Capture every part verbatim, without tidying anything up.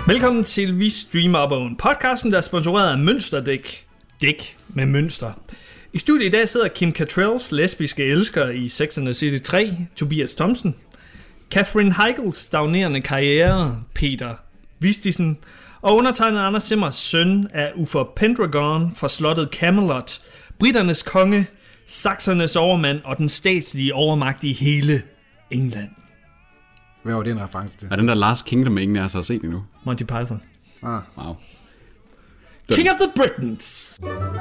Velkommen til Vi Streamer Bogen, podcasten, der er sponsoreret af Mønsterdæk. Dæk med mønster. I studiet i dag sidder Kim Cattralls lesbiske elsker i Sex and the City tre, Tobias Thomsen. Katherine Heigls stagnerende karriere, Peter Vistisen. Og undertegnet Anders Simmers søn af Uffe Pendragon fra slottet Camelot, britternes konge, saksernes overmand og den statslige overmagt i hele England. Hvad var det en reference til? Er den der Last Kingdom, ingen af os har set endnu? Monty Python. Ah. Wow. King of the Britons.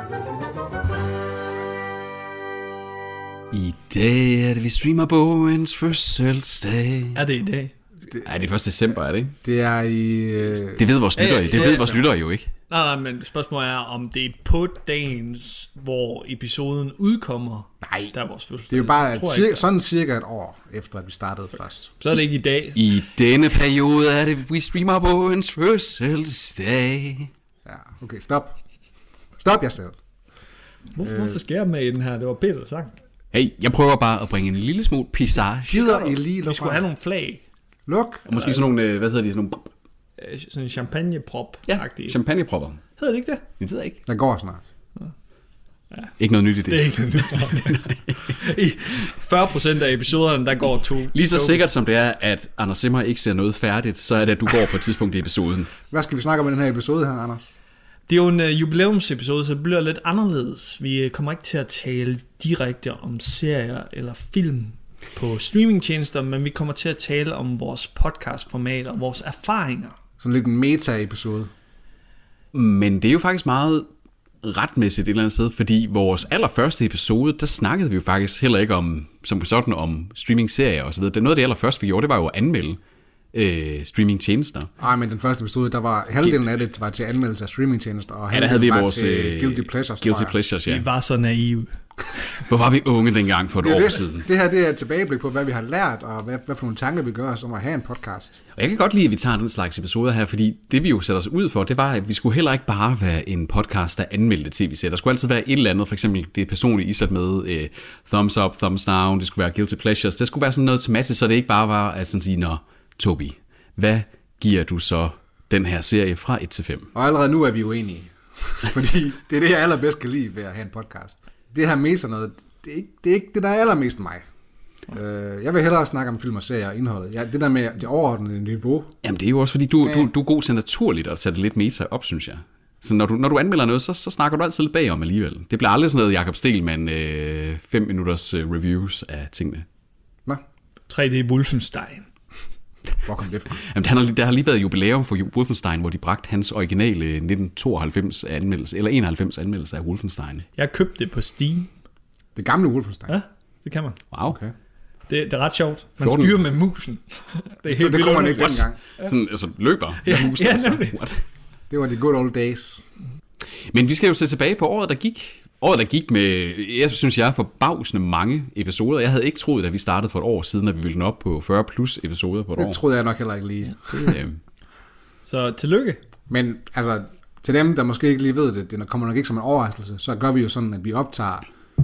I dag er det Vi Streamer Bogens fødselsdag. Er det i dag? Det, Ej, det er første december, er det ikke? Det er i... Øh... Det ved vores lyttere, det ja, ved ja, vores lyttere jo ikke. Nej, nej, men spørgsmålet er, om det er på dagens, hvor episoden udkommer. Nej, der er vores fødselsdag. det er jo bare jeg, cirka, sådan cirka et år efter, at vi startede først. Så er det ikke i dag. I denne periode er det Vi Streamer Bogens fødselsdag. Ja, okay, stop. Stop jer selv. Hvorfor, øh... hvorfor skal jeg med i den her? Det var Peter, der sang. Hey, jeg prøver bare at bringe en lille smule pisage. Gider I lige Vi skulle have nogle flag. Luk. Og måske sådan nogle, hvad hedder de, sådan nogle... Sådan en champagneprop. Ja, champagnepropper. Hedder det ikke det? Det ved jeg ikke. Den går snart. Ja. Ikke noget nyt i det. Det er ikke noget nyt. I fyrre procent af episoderne, der går to. Lige så sikkert som det er, at Anders Simmer ikke ser noget færdigt, så er det, at du går på et tidspunkt i episoden. Hvad skal vi snakke om i den her episode her, Anders? Det er jo en uh, jubilæumsepisode, så det bliver lidt anderledes. Vi kommer ikke til at tale direkte om serier eller film på streamingtjenester, men vi kommer til at tale om vores podcastformat og vores erfaringer. Sådan lidt en meta-episode. Men det er jo faktisk meget retmæssigt et eller andet sted, fordi vores allerførste episode, der snakkede vi jo faktisk heller ikke om, som sådan om streaming-serier og så videre. Det er noget af det allerførste, vi gjorde, det var jo at anmelde øh, streaming-tjenester. Nej, men den første episode, der var halvdelen af det var til anmeldelse af streaming-tjenester, og ja, der havde vi var vores til Guilty Pleasures. Guilty Pleasures, ja. Vi var så naive. Hvor var vi unge dengang for et det år det, siden. Det her, det er et tilbageblik på, hvad vi har lært, og hvad, hvad for nogle tanker vi gør os om at have en podcast. Og jeg kan godt lide, at vi tager den slags episoder her, fordi det vi jo sætter os ud for, det var, at vi skulle heller ikke bare være en podcast, der anmeldte tv-serier. Der skulle altid være et eller andet, for eksempel det personlige isat med uh, thumbs up, thumbs down, det skulle være guilty pleasures. Det skulle være sådan noget tematisk, så det ikke bare var at sådan sige, nå, Tobi, hvad giver du så den her serie fra et til fem? Og allerede nu er vi uenige, fordi det er det, jeg allerbedst kan lide ved at have en podcast. Det her mest noget, det er ikke det, er ikke det der er allermest mig. Uh, jeg vil hellere snakke om film og serier og indholdet. Ja, det der med det overordnede niveau. Jamen det er jo også fordi, du, du, du er god til naturligt at sætte lidt meta op, synes jeg. Så når du, når du anmelder noget, så, så snakker du altid lidt bagom alligevel. Det bliver aldrig sådan noget Jakob Stegelmann øh, fem minutters øh, reviews af tingene. Hvad? tre D Wolfenstein. Hvor kom det fra? Jamen, han har, der har lige været jubilæum for Wolfenstein, hvor de bragte hans originale nitten tooghalvfems anmeldelse, eller enoghalvfems anmeldelse af Wolfenstein. Jeg købte det på Steam. Det gamle Wolfenstein? Ja, det kan man. Wow. Okay. Det, det er ret sjovt. Man fjorten styrer med musen. Det er så det kommer man ikke dengang? Ja. Sådan, altså løber ja, med musen. ja, altså. Det var de good old days. Men vi skal jo se tilbage på året, der gik. Året, der gik med, jeg synes jeg, forbavsende mange episoder. Jeg havde ikke troet, at vi startede for et år siden, at vi ville nå op på fyrre plus episoder på et det år. Det troede jeg nok heller ikke lige. Det, øh... Så tillykke. Men altså, til dem, der måske ikke lige ved det, det kommer nok ikke som en overraskelse, så gør vi jo sådan, at vi optager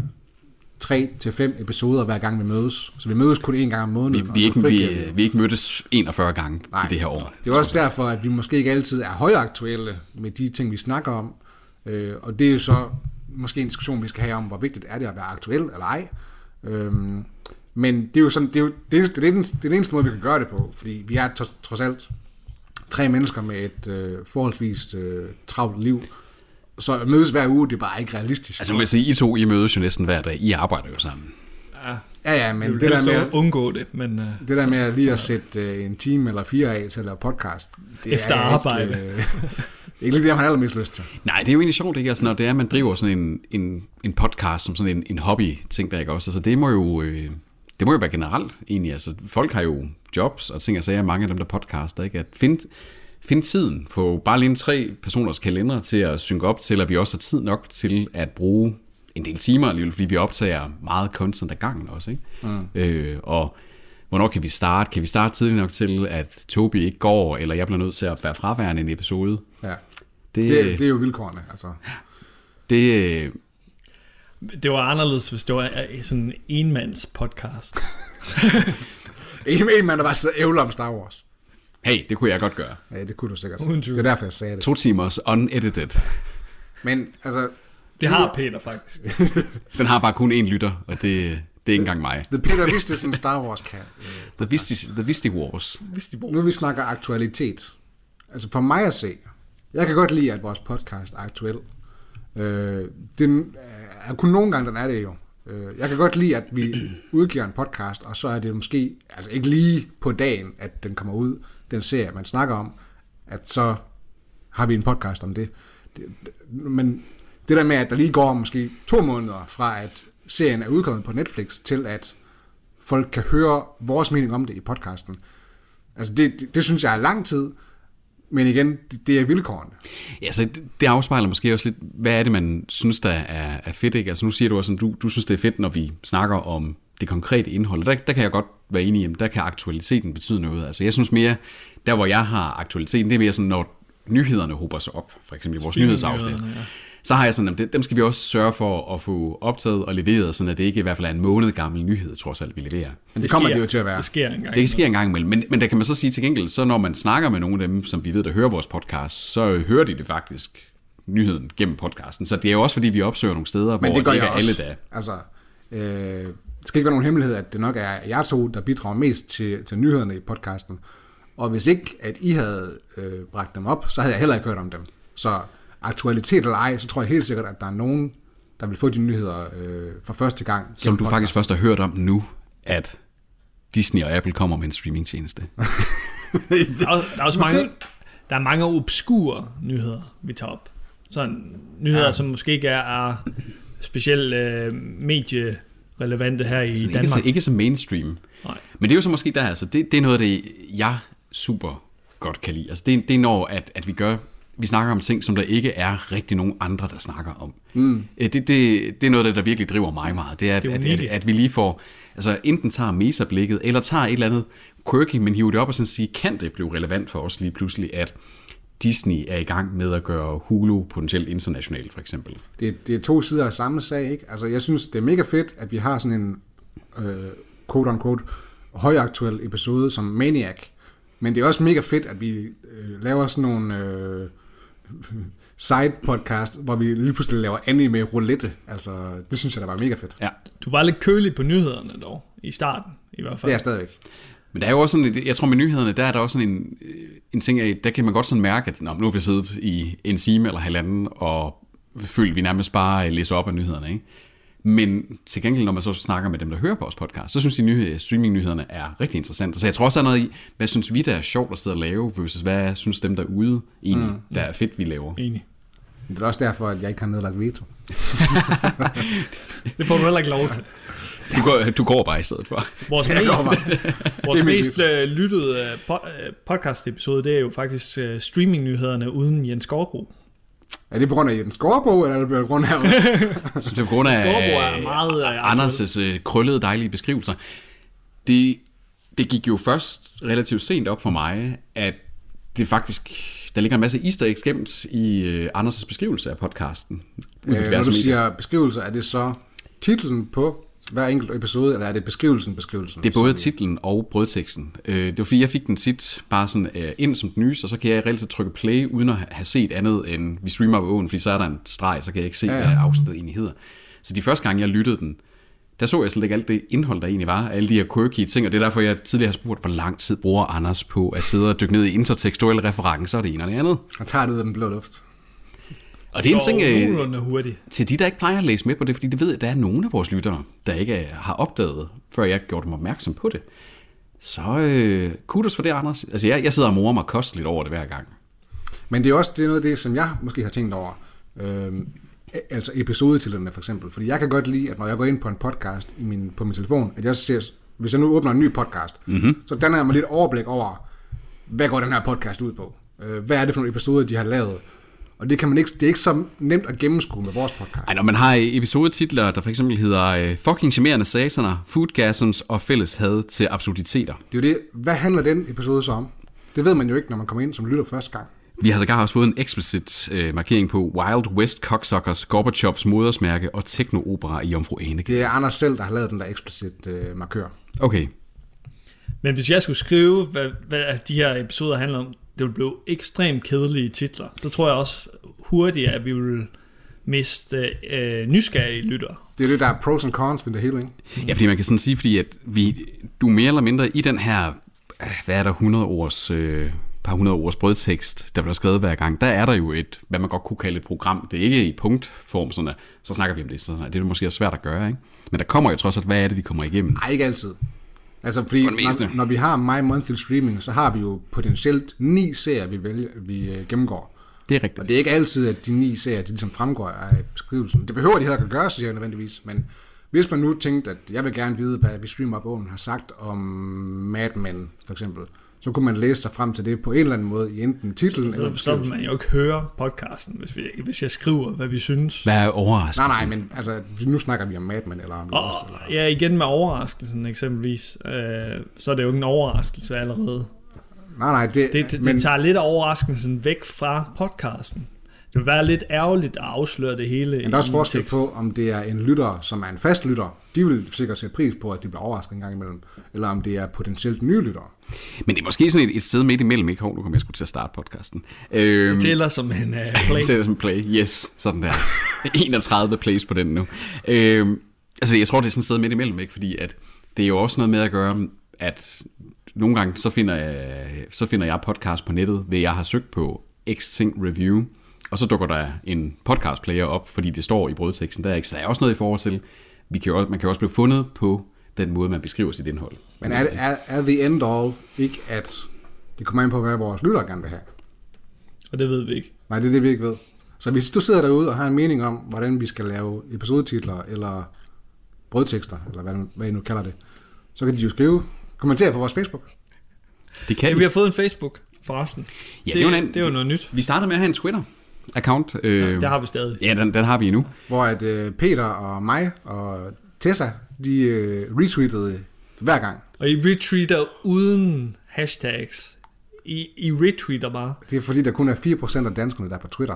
tre til fem episoder hver gang vi mødes. Så vi mødes kun én gang om måneden. Vi, vi, ikke, vi, vi, vi ikke mødtes enogfyrre gange Nej, i det her år. Det er også derfor, at vi måske ikke altid er højaktuelle med de ting, vi snakker om. Øh, og det er jo så måske en diskussion, vi skal have om, hvor vigtigt er det at være aktuel eller ej. Øhm, men det er jo sådan, det er, jo, det, er, det, er den, det er den eneste måde, vi kan gøre det på, fordi vi er trods, trods alt tre mennesker med et øh, forholdsvis øh, travlt liv. Så at mødes hver uge, det er bare ikke realistisk. Altså, jeg sige, I to, I mødes jo næsten hver dag. I arbejder jo sammen. Ja, ja, ja, men det, det der med at undgå det, men uh, det der med lige at sætte uh, en time eller fire af til at lave podcast, det efter er arbejde. Ikke, uh, det er ikke lige det, man har allermest lyst til. Nej, det er jo egentlig sjovt, ikke? Altså, når det er, at man driver sådan en, en, en podcast som sådan en, en hobby-ting, der ikke også. Altså, det må jo, øh, det må jo være generelt, egentlig. Altså, folk har jo jobs og ting og sager, mange af dem, der podcaster, ikke? At finde, finde tiden, få bare lige en tre personers kalender til at synke op til, at vi også har tid nok til at bruge en del timer alligevel, fordi vi optager meget content ad gangen også, ikke? Mm. Øh, og hvornår kan vi starte? Kan vi starte tidligt nok til, at Tobi ikke går, eller jeg bliver nødt til at være fraværende i en episode? Ja, det, det, det er jo vilkårene, altså. Det, det var anderledes, hvis det var sådan en enmands podcast. en, en mand, der bare sidder og ævler om Star Wars. Hey, det kunne jeg godt gøre. Ja, det kunne du sikkert. Uden Det tvivl. er derfor, jeg sagde det. To timers unedited. Men altså, Det har Peter faktisk. Den har bare kun én lytter, og det, det er ikke engang mig. The Peter vidste sådan Star Wars kan. The Visti, The Visti Wars. Hvis de bor. Nu vi snakker aktualitet. Altså for mig at se, jeg kan godt lide, at vores podcast er aktuel. Øh, den er kun nogle gange, den er det jo. Øh, jeg kan godt lide, at vi udgiver en podcast, og så er det måske, altså ikke lige på dagen, at den kommer ud, den serie, man snakker om, at så har vi en podcast om det. det, det men det der med, at der lige går måske to måneder fra, at serien er udkommet på Netflix, til at folk kan høre vores mening om det i podcasten. Altså det, det, det synes jeg er lang tid, men igen, det, det er vilkårene. Ja, så det, det afspejler måske også lidt, hvad er det, man synes, der er, er fedt, ikke? Altså nu siger du også, at du, du synes, det er fedt, når vi snakker om det konkrete indhold. Der, der kan jeg godt være enig i, der kan aktualiteten betyde noget. Altså jeg synes mere, der hvor jeg har aktualiteten, det er mere sådan, når nyhederne hober sig op, for eksempel i vores nyhedsafsnit. Ja. Så har jeg sådan, at dem skal vi også sørge for at få optaget og leveret, sådan at det ikke i hvert fald er en måned gammel nyhed, trods alt, vi leverer. Men det, Det kommer sker. det jo til at være. Det sker engang. Det sker en gang imellem, men, men der kan man så sige til gengæld, så når man snakker med nogle af dem, som vi ved, der hører vores podcast, så hører de det faktisk, nyheden, gennem podcasten. Så det er jo også, fordi vi opsøger nogle steder, Men hvor det gør det ikke jeg er alle også. dage. Altså, øh, det skal ikke være nogen hemmelighed, at det nok er jer to, der bidrager mest til, til nyhederne i podcasten. Og hvis ikke, at I havde øh, bragt dem op, så havde jeg heller ikke hørt om dem. Så aktualitet eller ej, så tror jeg helt sikkert, at der er nogen, der vil få de nyheder øh, for første gang. Som du faktisk først har hørt om nu, at Disney og Apple kommer med en streamingtjeneste. Der er, der er også Måske. mange, der er mange obskure nyheder, vi tager op. Sådan nyheder, ja. som måske ikke er, er specielt øh, medierelevante her i Altså, ikke, Danmark. så, ikke så mainstream. Nej. Men det er jo så måske der, altså, det, det er noget af det, jeg super godt kan lide. Altså, det, det er når, at, at vi gør, vi snakker om ting, som der ikke er rigtig nogen andre, der snakker om. Mm. Det, det, det er noget af det, der virkelig driver mig meget. Det er, at, Det er at, at, unikt. at vi lige får, altså enten tager mesa-blikket, eller tager et eller andet quirky, men hiver det op og sådan sige, kan det blive relevant for os lige pludselig, at Disney er i gang med at gøre Hulu potentielt internationalt, for eksempel. Det, det er to sider af samme sag, ikke? Altså, jeg synes, det er mega fedt, at vi har sådan en øh, quote-unquote højaktuel episode som Maniac. Men det er også mega fedt, at vi øh, laver sådan nogle øh, side-podcast, hvor vi lige pludselig laver anime roulette. Altså, det synes jeg, der var mega fedt. Ja. Du var lidt kølig på nyhederne dog, i starten i hvert fald. Det er stadigvæk. Men der er jo også sådan, et- jeg tror med nyhederne, der er der også sådan en, en ting af, der kan man godt sådan mærke, at nå, nu har vi siddet i en time eller halvanden, og føler vi nærmest bare læser op af nyhederne, ikke? Men til gengæld, når man så snakker med dem, der hører på vores podcast, så synes de nyhed, streaming-nyhederne er rigtig interessante. Så jeg tror også, der er noget i, hvad synes vi, der er sjovt at sidde og lave, versus hvad synes dem derude egentlig, mm. der er fedt, vi laver. Enig. Det er også derfor, at jeg ikke har nedlagt veto. Det får du heller ikke lov til. Du går, du går bare i stedet for. Vores, Jeg går bare. mest, vores Det er mit mest øh, lyttede øh, po- øh, podcast-episode, det er jo faktisk øh, streaming-nyhederne uden Jens Skovbro. Er det på grund af Jens Gårdbo, eller er det på grund af... Så det er på grund af Skovbro er meget, øh, Anders' øh, krøllede, dejlige beskrivelser. Det, det gik jo først relativt sent op for mig, at det faktisk, der ligger en masse easter eggs gemt i øh, Anders' beskrivelse af podcasten. øh, når du siger beskrivelser, er det så titlen på hver enkelt episode, eller er det beskrivelsen, beskrivelsen? Det er både titlen og brødteksten. Øh, det var fordi, jeg fik den tit bare sådan øh, ind som den nys, og så kan jeg reelt set trykke play, uden at have set andet end, vi streamer på åen, fordi så er der en streg, så kan jeg ikke se, Ja, ja. hvad afsnittet egentlig hedder. Så de første gange, jeg lyttede den, der så jeg slet ikke alt det indhold, der egentlig var, alle de her quirky ting, og det er derfor, jeg tidligere har spurgt, hvor lang tid bruger Anders på at sidde og dykke ned i intertekstuelle referencer, og det ene og det andet. Han tager det ud af den blå luft. Og det er en ting, øh, nogenlunde hurtigt. til de, der ikke plejer at læse med på det, fordi det ved jeg, at der er nogle af vores lyttere, der ikke øh, har opdaget, før jeg gjorde dem opmærksom på det. Så øh, kudos for det, Anders. Altså, jeg, jeg sidder og morer mig kosteligt over det hver gang. Men det er også det er noget af det, som jeg måske har tænkt over. Øhm, altså episodetitellerne for eksempel. Fordi jeg kan godt lide, at når jeg går ind på en podcast i min, på min telefon, at jeg ser, hvis jeg nu åbner en ny podcast, mm-hmm. så danner jeg mig lidt overblik over, hvad går den her podcast ud på? Øh, hvad er det for nogle episoder, de har lavet? Og det, kan man ikke, det er ikke så nemt at gennemskue med vores podcast. Ej, når man har episodetitler, der for eksempel hedder øh, Fucking charmerende sataner, Foodgasms og Fælles had til absurditeter. Det er jo det. Hvad handler den episode så om? Det ved man jo ikke, når man kommer ind som lytter første gang. Vi har sågar også fået en eksplicit øh, markering på Wild West Cocksuckers, Gorbachevs modersmærke og teknoopera i Jomfru Ane. Det er Anders selv, der har lavet den der eksplicit øh, markør. Okay. Men hvis jeg skulle skrive, hvad, hvad de her episoder handler om, det ville blive ekstremt kedelige titler. Så tror jeg også hurtigt, at vi vil miste øh, nysgerrige lyttere. Det er det, der er pros and cons ved det hele, ikke? Ja, fordi man kan sådan sige, fordi at vi, du mere eller mindre i den her, hvad er der, hundrede års, øh, par hundrede års brødtekst, der bliver skrevet hver gang, der er der jo et, hvad man godt kunne kalde et program. Det er ikke i punktform, sådan at, så snakker vi om det. Sådan at det er måske svært at gøre, ikke? Men der kommer jo trods alt, hvad er det, vi kommer igennem? Nej, ikke altid. Altså, fordi når, når vi har My Monthly Streaming, så har vi jo potentielt ni serier, vi, vælger, vi øh, gennemgår. Det er rigtigt. Og det er ikke altid, at de ni serier, de ligesom fremgår af beskrivelsen. Det behøver de heller ikke at gøre, siger jeg nødvendigvis. Men hvis man nu tænkte, at jeg vil gerne vide, hvad vi streamer bogen har sagt om Mad Men, for eksempel, så kunne man læse sig frem til det på en eller anden måde i enten titlen så, eller så vil man jo ikke høre podcasten, hvis, vi, hvis jeg skriver, hvad vi synes. Hvad er overraskelsen? Nej, nej, men altså, nu snakker vi om Mad Men eller om Og, Lost. Eller... Ja, igen med overraskelsen eksempelvis. Øh, så er det jo ikke en overraskelse allerede. Nej, nej, det... Det, det, men... det tager lidt af overraskelsen væk fra podcasten. Det vil være lidt ærgerligt at afsløre det hele. Men der er også forskel på, om det er en lytter, som er en fast lytter. De vil sikkert sætte pris på, at de bliver overrasket en gang imellem. Eller om det er potentielt nye lyttere. Men det er måske sådan et, et sted midt imellem, ikke? Hov, nu kommer jeg sgu til at starte podcasten. Øhm, Det tæller som en uh, play. Det tæller som play, yes. Sådan der. enogtredive plays på den nu. Øhm, altså, jeg tror, det er sådan et sted midt imellem, ikke? Fordi at det er jo også noget med at gøre, at nogle gange, så finder jeg, så finder jeg podcast på nettet, ved jeg har søgt på X ting review, og så dukker der en podcast player op, fordi det står i brødteksten der, ikke? Så der er også noget i forhold til, vi kan jo, man kan jo også blive fundet på den måde, man beskriver sit indhold. Men er, er, er the end all ikke, at det kommer ind på, hvad vores lyttere gerne vil have? Og det ved vi ikke. Nej, det er det, vi ikke ved. Så hvis du sidder derude og har en mening om, hvordan vi skal lave episodetitler, eller brødtekster, eller hvad, hvad I nu kalder det, så kan de jo skrive, kommentere på vores Facebook. Det kan Ja, vi. vi har fået en Facebook, forresten. Ja, det, det, er jo en, det er jo noget nyt. Vi startede med at have en Twitter-account. Øh, Ja, det har vi stadig. Ja, den, den har vi endnu. Hvor at uh, Peter og mig og Tessa, de uh, retweetede hver gang. Og I retweeter uden hashtags. I, I retweeter bare. Det er fordi, der kun er fire procent af danskerne, der er på Twitter.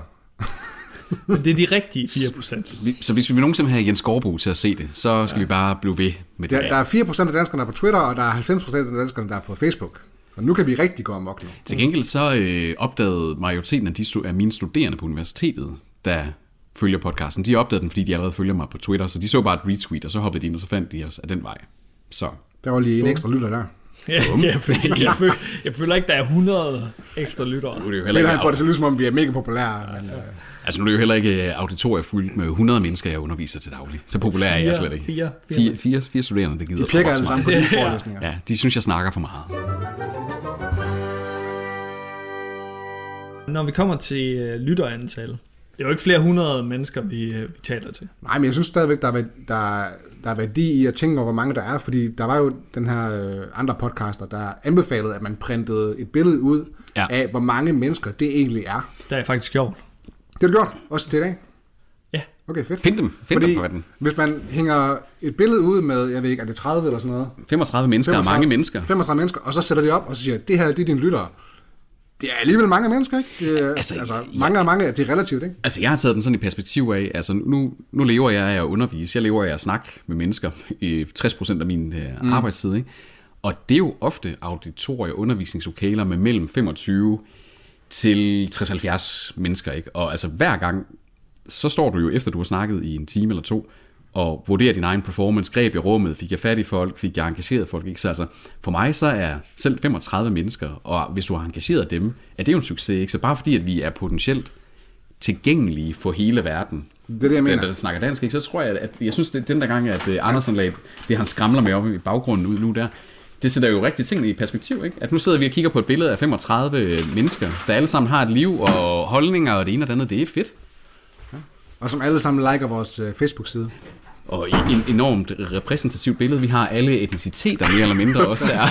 Men det er de rigtige fire procent. Vi, så hvis vi vil nogensinde have Jens Skorbo til at se det, så skal ja. vi bare blive ved med det. Der, der er fire procent af danskerne, der er på Twitter, og der er halvfems procent af danskerne, der er på Facebook. Så nu kan vi rigtig gå amok nu. Til gengæld så øh, opdagede majoriteten af, de, af mine studerende på universitetet, der følger podcasten, de opdagede den, fordi de allerede følger mig på Twitter, så de så bare et retweet, og så hoppede de ind, og så fandt de os af den vej. Så. Der var lige en ekstra lytter der. Ja, jeg, føler, jeg, føler, jeg føler ikke, der er hundrede ekstra lyttere. Nu er det jo Men heller ikke, han får det til at lyde, som om vi er mega populære. Men, øh, altså nu er det jo heller ikke auditorier fuldt med hundrede mennesker, jeg underviser til daglig. Så populær er jeg slet ikke. Fire, fire. Fire, fire, fire studerende, der gider. de pjekker alle sammen på de forelæsninger. Ja, de synes, jeg snakker for meget. Når vi kommer til uh, lytterantal, det er jo ikke flere hundrede mennesker, vi, uh, vi taler til. Nej, men jeg synes stadigvæk, der er, der, der er værdi i at tænke over, hvor mange der er, fordi der var jo den her øh, andre podcaster, der anbefalede, at man printede et billede ud Ja. af, hvor mange mennesker det egentlig er. Det er jeg faktisk gjort. Det har du gjort, også til i dag? Ja. Okay, fedt. Find dem, find Fordi dem for den. hvis man hænger et billede ud med, jeg ved ikke, er det tredive eller sådan noget? femogtredive mennesker er mange mennesker. femogtredive mennesker, og så sætter det op og så siger, det her det er dine lyttere. Det er alligevel mange mennesker, ikke? Det er, Altså, altså, ja. mange og mange, det er relativt, ikke? Altså, jeg har taget den sådan i perspektiv af, altså nu, nu lever jeg af at undervise, jeg lever af at snakke med mennesker i tres procent af min øh, mm. arbejdstid, ikke? Og det er jo ofte auditorier og undervisningslokaler med mellem femogtyve til tres til halvfjerds mennesker, ikke? Og altså hver gang, så står du jo efter du har snakket i en time eller to, og vurderer din egen performance, greb i rummet, fik jeg fat i folk, fik jeg engageret folk, ikke? Så altså, for mig så er selv femogtredive mennesker, og hvis du har engageret dem, er det jo en succes, ikke? Så bare fordi, at vi er potentielt tilgængelige for hele verden, Det er det, jeg mener. der, der snakker dansk, ikke? Så tror jeg, at jeg synes, det er den der gang, at Andersen lagde det, han skramler med op i baggrunden ud nu der, det sætter jo rigtig tingene i perspektiv, ikke? At nu sidder vi og kigger på et billede af femogtredive mennesker, der alle sammen har et liv og holdninger og det ene og det andet, det er fedt. Og som alle sammen liker vores øh, Facebook-side. Og en enormt repræsentativt billede. Vi har alle etniciteter mere eller mindre også her.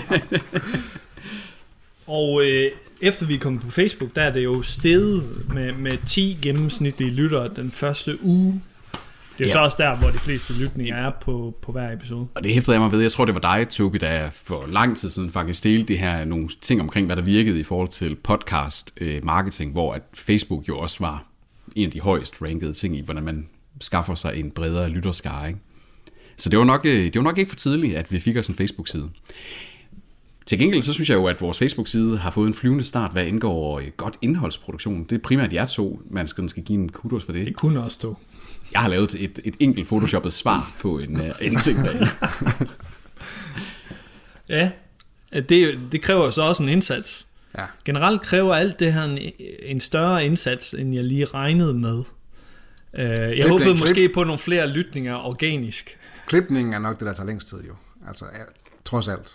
Og øh, efter vi er kommet på Facebook, der er det jo steget med, med ti gennemsnitlige lyttere den første uge. Det er jo ja. så også der, hvor de fleste lytninger er på, på hver episode. Og det hæftede jeg mig ved. Jeg tror, det var dig, Tobi, der for lang tid siden faktisk delte det her nogle ting omkring, hvad der virkede i forhold til podcast øh, marketing, hvor at Facebook jo også var en af de højst rankede ting i, hvordan man skaffer sig en bredere lytterskare, ikke? Så det var, nok, det var nok ikke for tidligt, at vi fik os en Facebook-side. Til gengæld så synes jeg jo, at vores Facebook-side har fået en flyvende start, hvad indgår godt indholdsproduktion. Det er primært jer to, man skal, skal give en kudos for det. Det kunne også to. Jeg har lavet et, et enkelt photoshoppet svar på en, en ting der. Ja, det, det kræver så også en indsats. Ja. Generelt kræver alt det her en, en større indsats, end jeg lige regnede med. Uh, jeg Klip, håbede klip. måske på nogle flere lytninger organisk. Klipningen er nok det, der tager længst tid jo. Altså, ja, trods alt.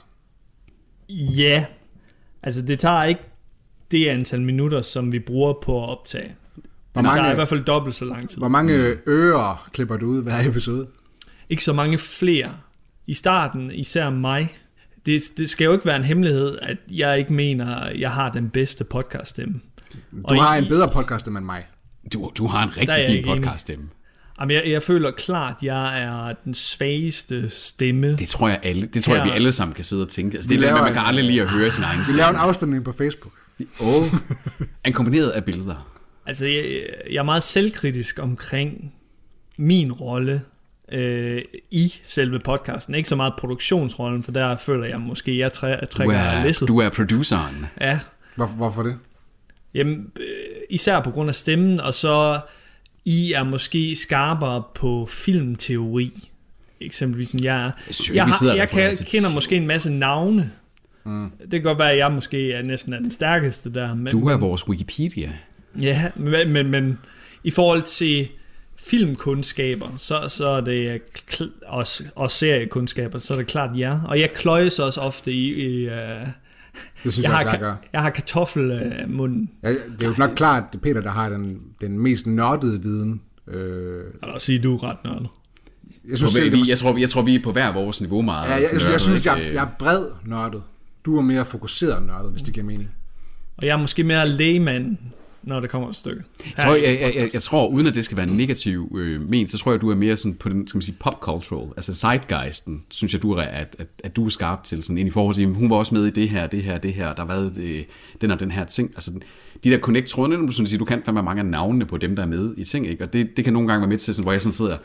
Ja, altså det tager ikke det antal minutter, som vi bruger på at optage. Hvor Det tager mange, i hvert fald dobbelt så lang tid. hvor mange ører klipper du ud hver episode? Ikke så mange flere. I starten, især mig. Det, det skal jo ikke være en hemmelighed, at jeg ikke mener, at jeg har den bedste podcaststemme. Du Og har I- en bedre podcast end mig. Du, du har en Der er rigtig jeg fin ikke enig. podcaststemme. Jamen, jeg, jeg føler klart, at jeg er den svageste stemme. Det tror jeg, alle, det tror jeg, vi Her. alle sammen kan sidde og tænke. Altså, det Vi er det, laver man kan en- aldrig lide at høre sin egen Vi stemme. laver en afstemning på Facebook. Og en kombineret af billeder. Altså, jeg, jeg er meget selvkritisk omkring min rolle øh, i selve podcasten. Ikke så meget produktionsrollen, for der føler jeg måske, at jeg træ, Du trækker er, læsset. du er produceren. Ja, Hvorfor, hvorfor det? jamen, øh, især på grund af stemmen, og så I er måske skarpere på filmteori, eksempelvis end jeg er. Jeg synes, Jeg, vi har, sidder jeg der på kan, altid. kender måske en masse navne. Mm. Det kan godt være, at jeg måske er næsten er den stærkeste der. Men, Du er vores Wikipedia. Ja, men, men, men i forhold til filmkundskaber, så, så er det kl- også, og seriekundskaber, så er det klart ja. Og jeg kløjes også ofte i... i uh, Det synes jeg, jeg, har, også, jeg gør. ka- jeg har kartoffelmunden. Ja, det er jo nok klart, at det er Peter, der har den, den mest nørdede viden. Øh, Jeg vil sige, du er ret nørdet. jeg, synes selv, det Vi, måske, jeg, tror, jeg tror, vi er på hver vores niveau meget. ja, jeg, jeg, jeg, jeg synes, jeg, ikke? jeg er bred nørdet. Du er mere fokuseret nørdet, hvis det giver mening. Og jeg er måske mere lægmand, når det kommer et stykke. Jeg tror, jeg, jeg, jeg, jeg tror, uden at det skal være negativ øh, ment, så tror jeg, du er mere sådan på den, skal man sige, pop-cultural, altså zeitgeisten, synes jeg, du er, at, at, at du er skarp til, sådan ind i forhold til, hun var også med i det her, det her, det her, der har været øh, den og den her ting. Altså, de der connect-trådene, du, sådan siger, du kan fandme mange af navnene på dem, der er med i ting, ikke? Og det, det kan nogle gange være med til, sådan, hvor jeg sådan sidder,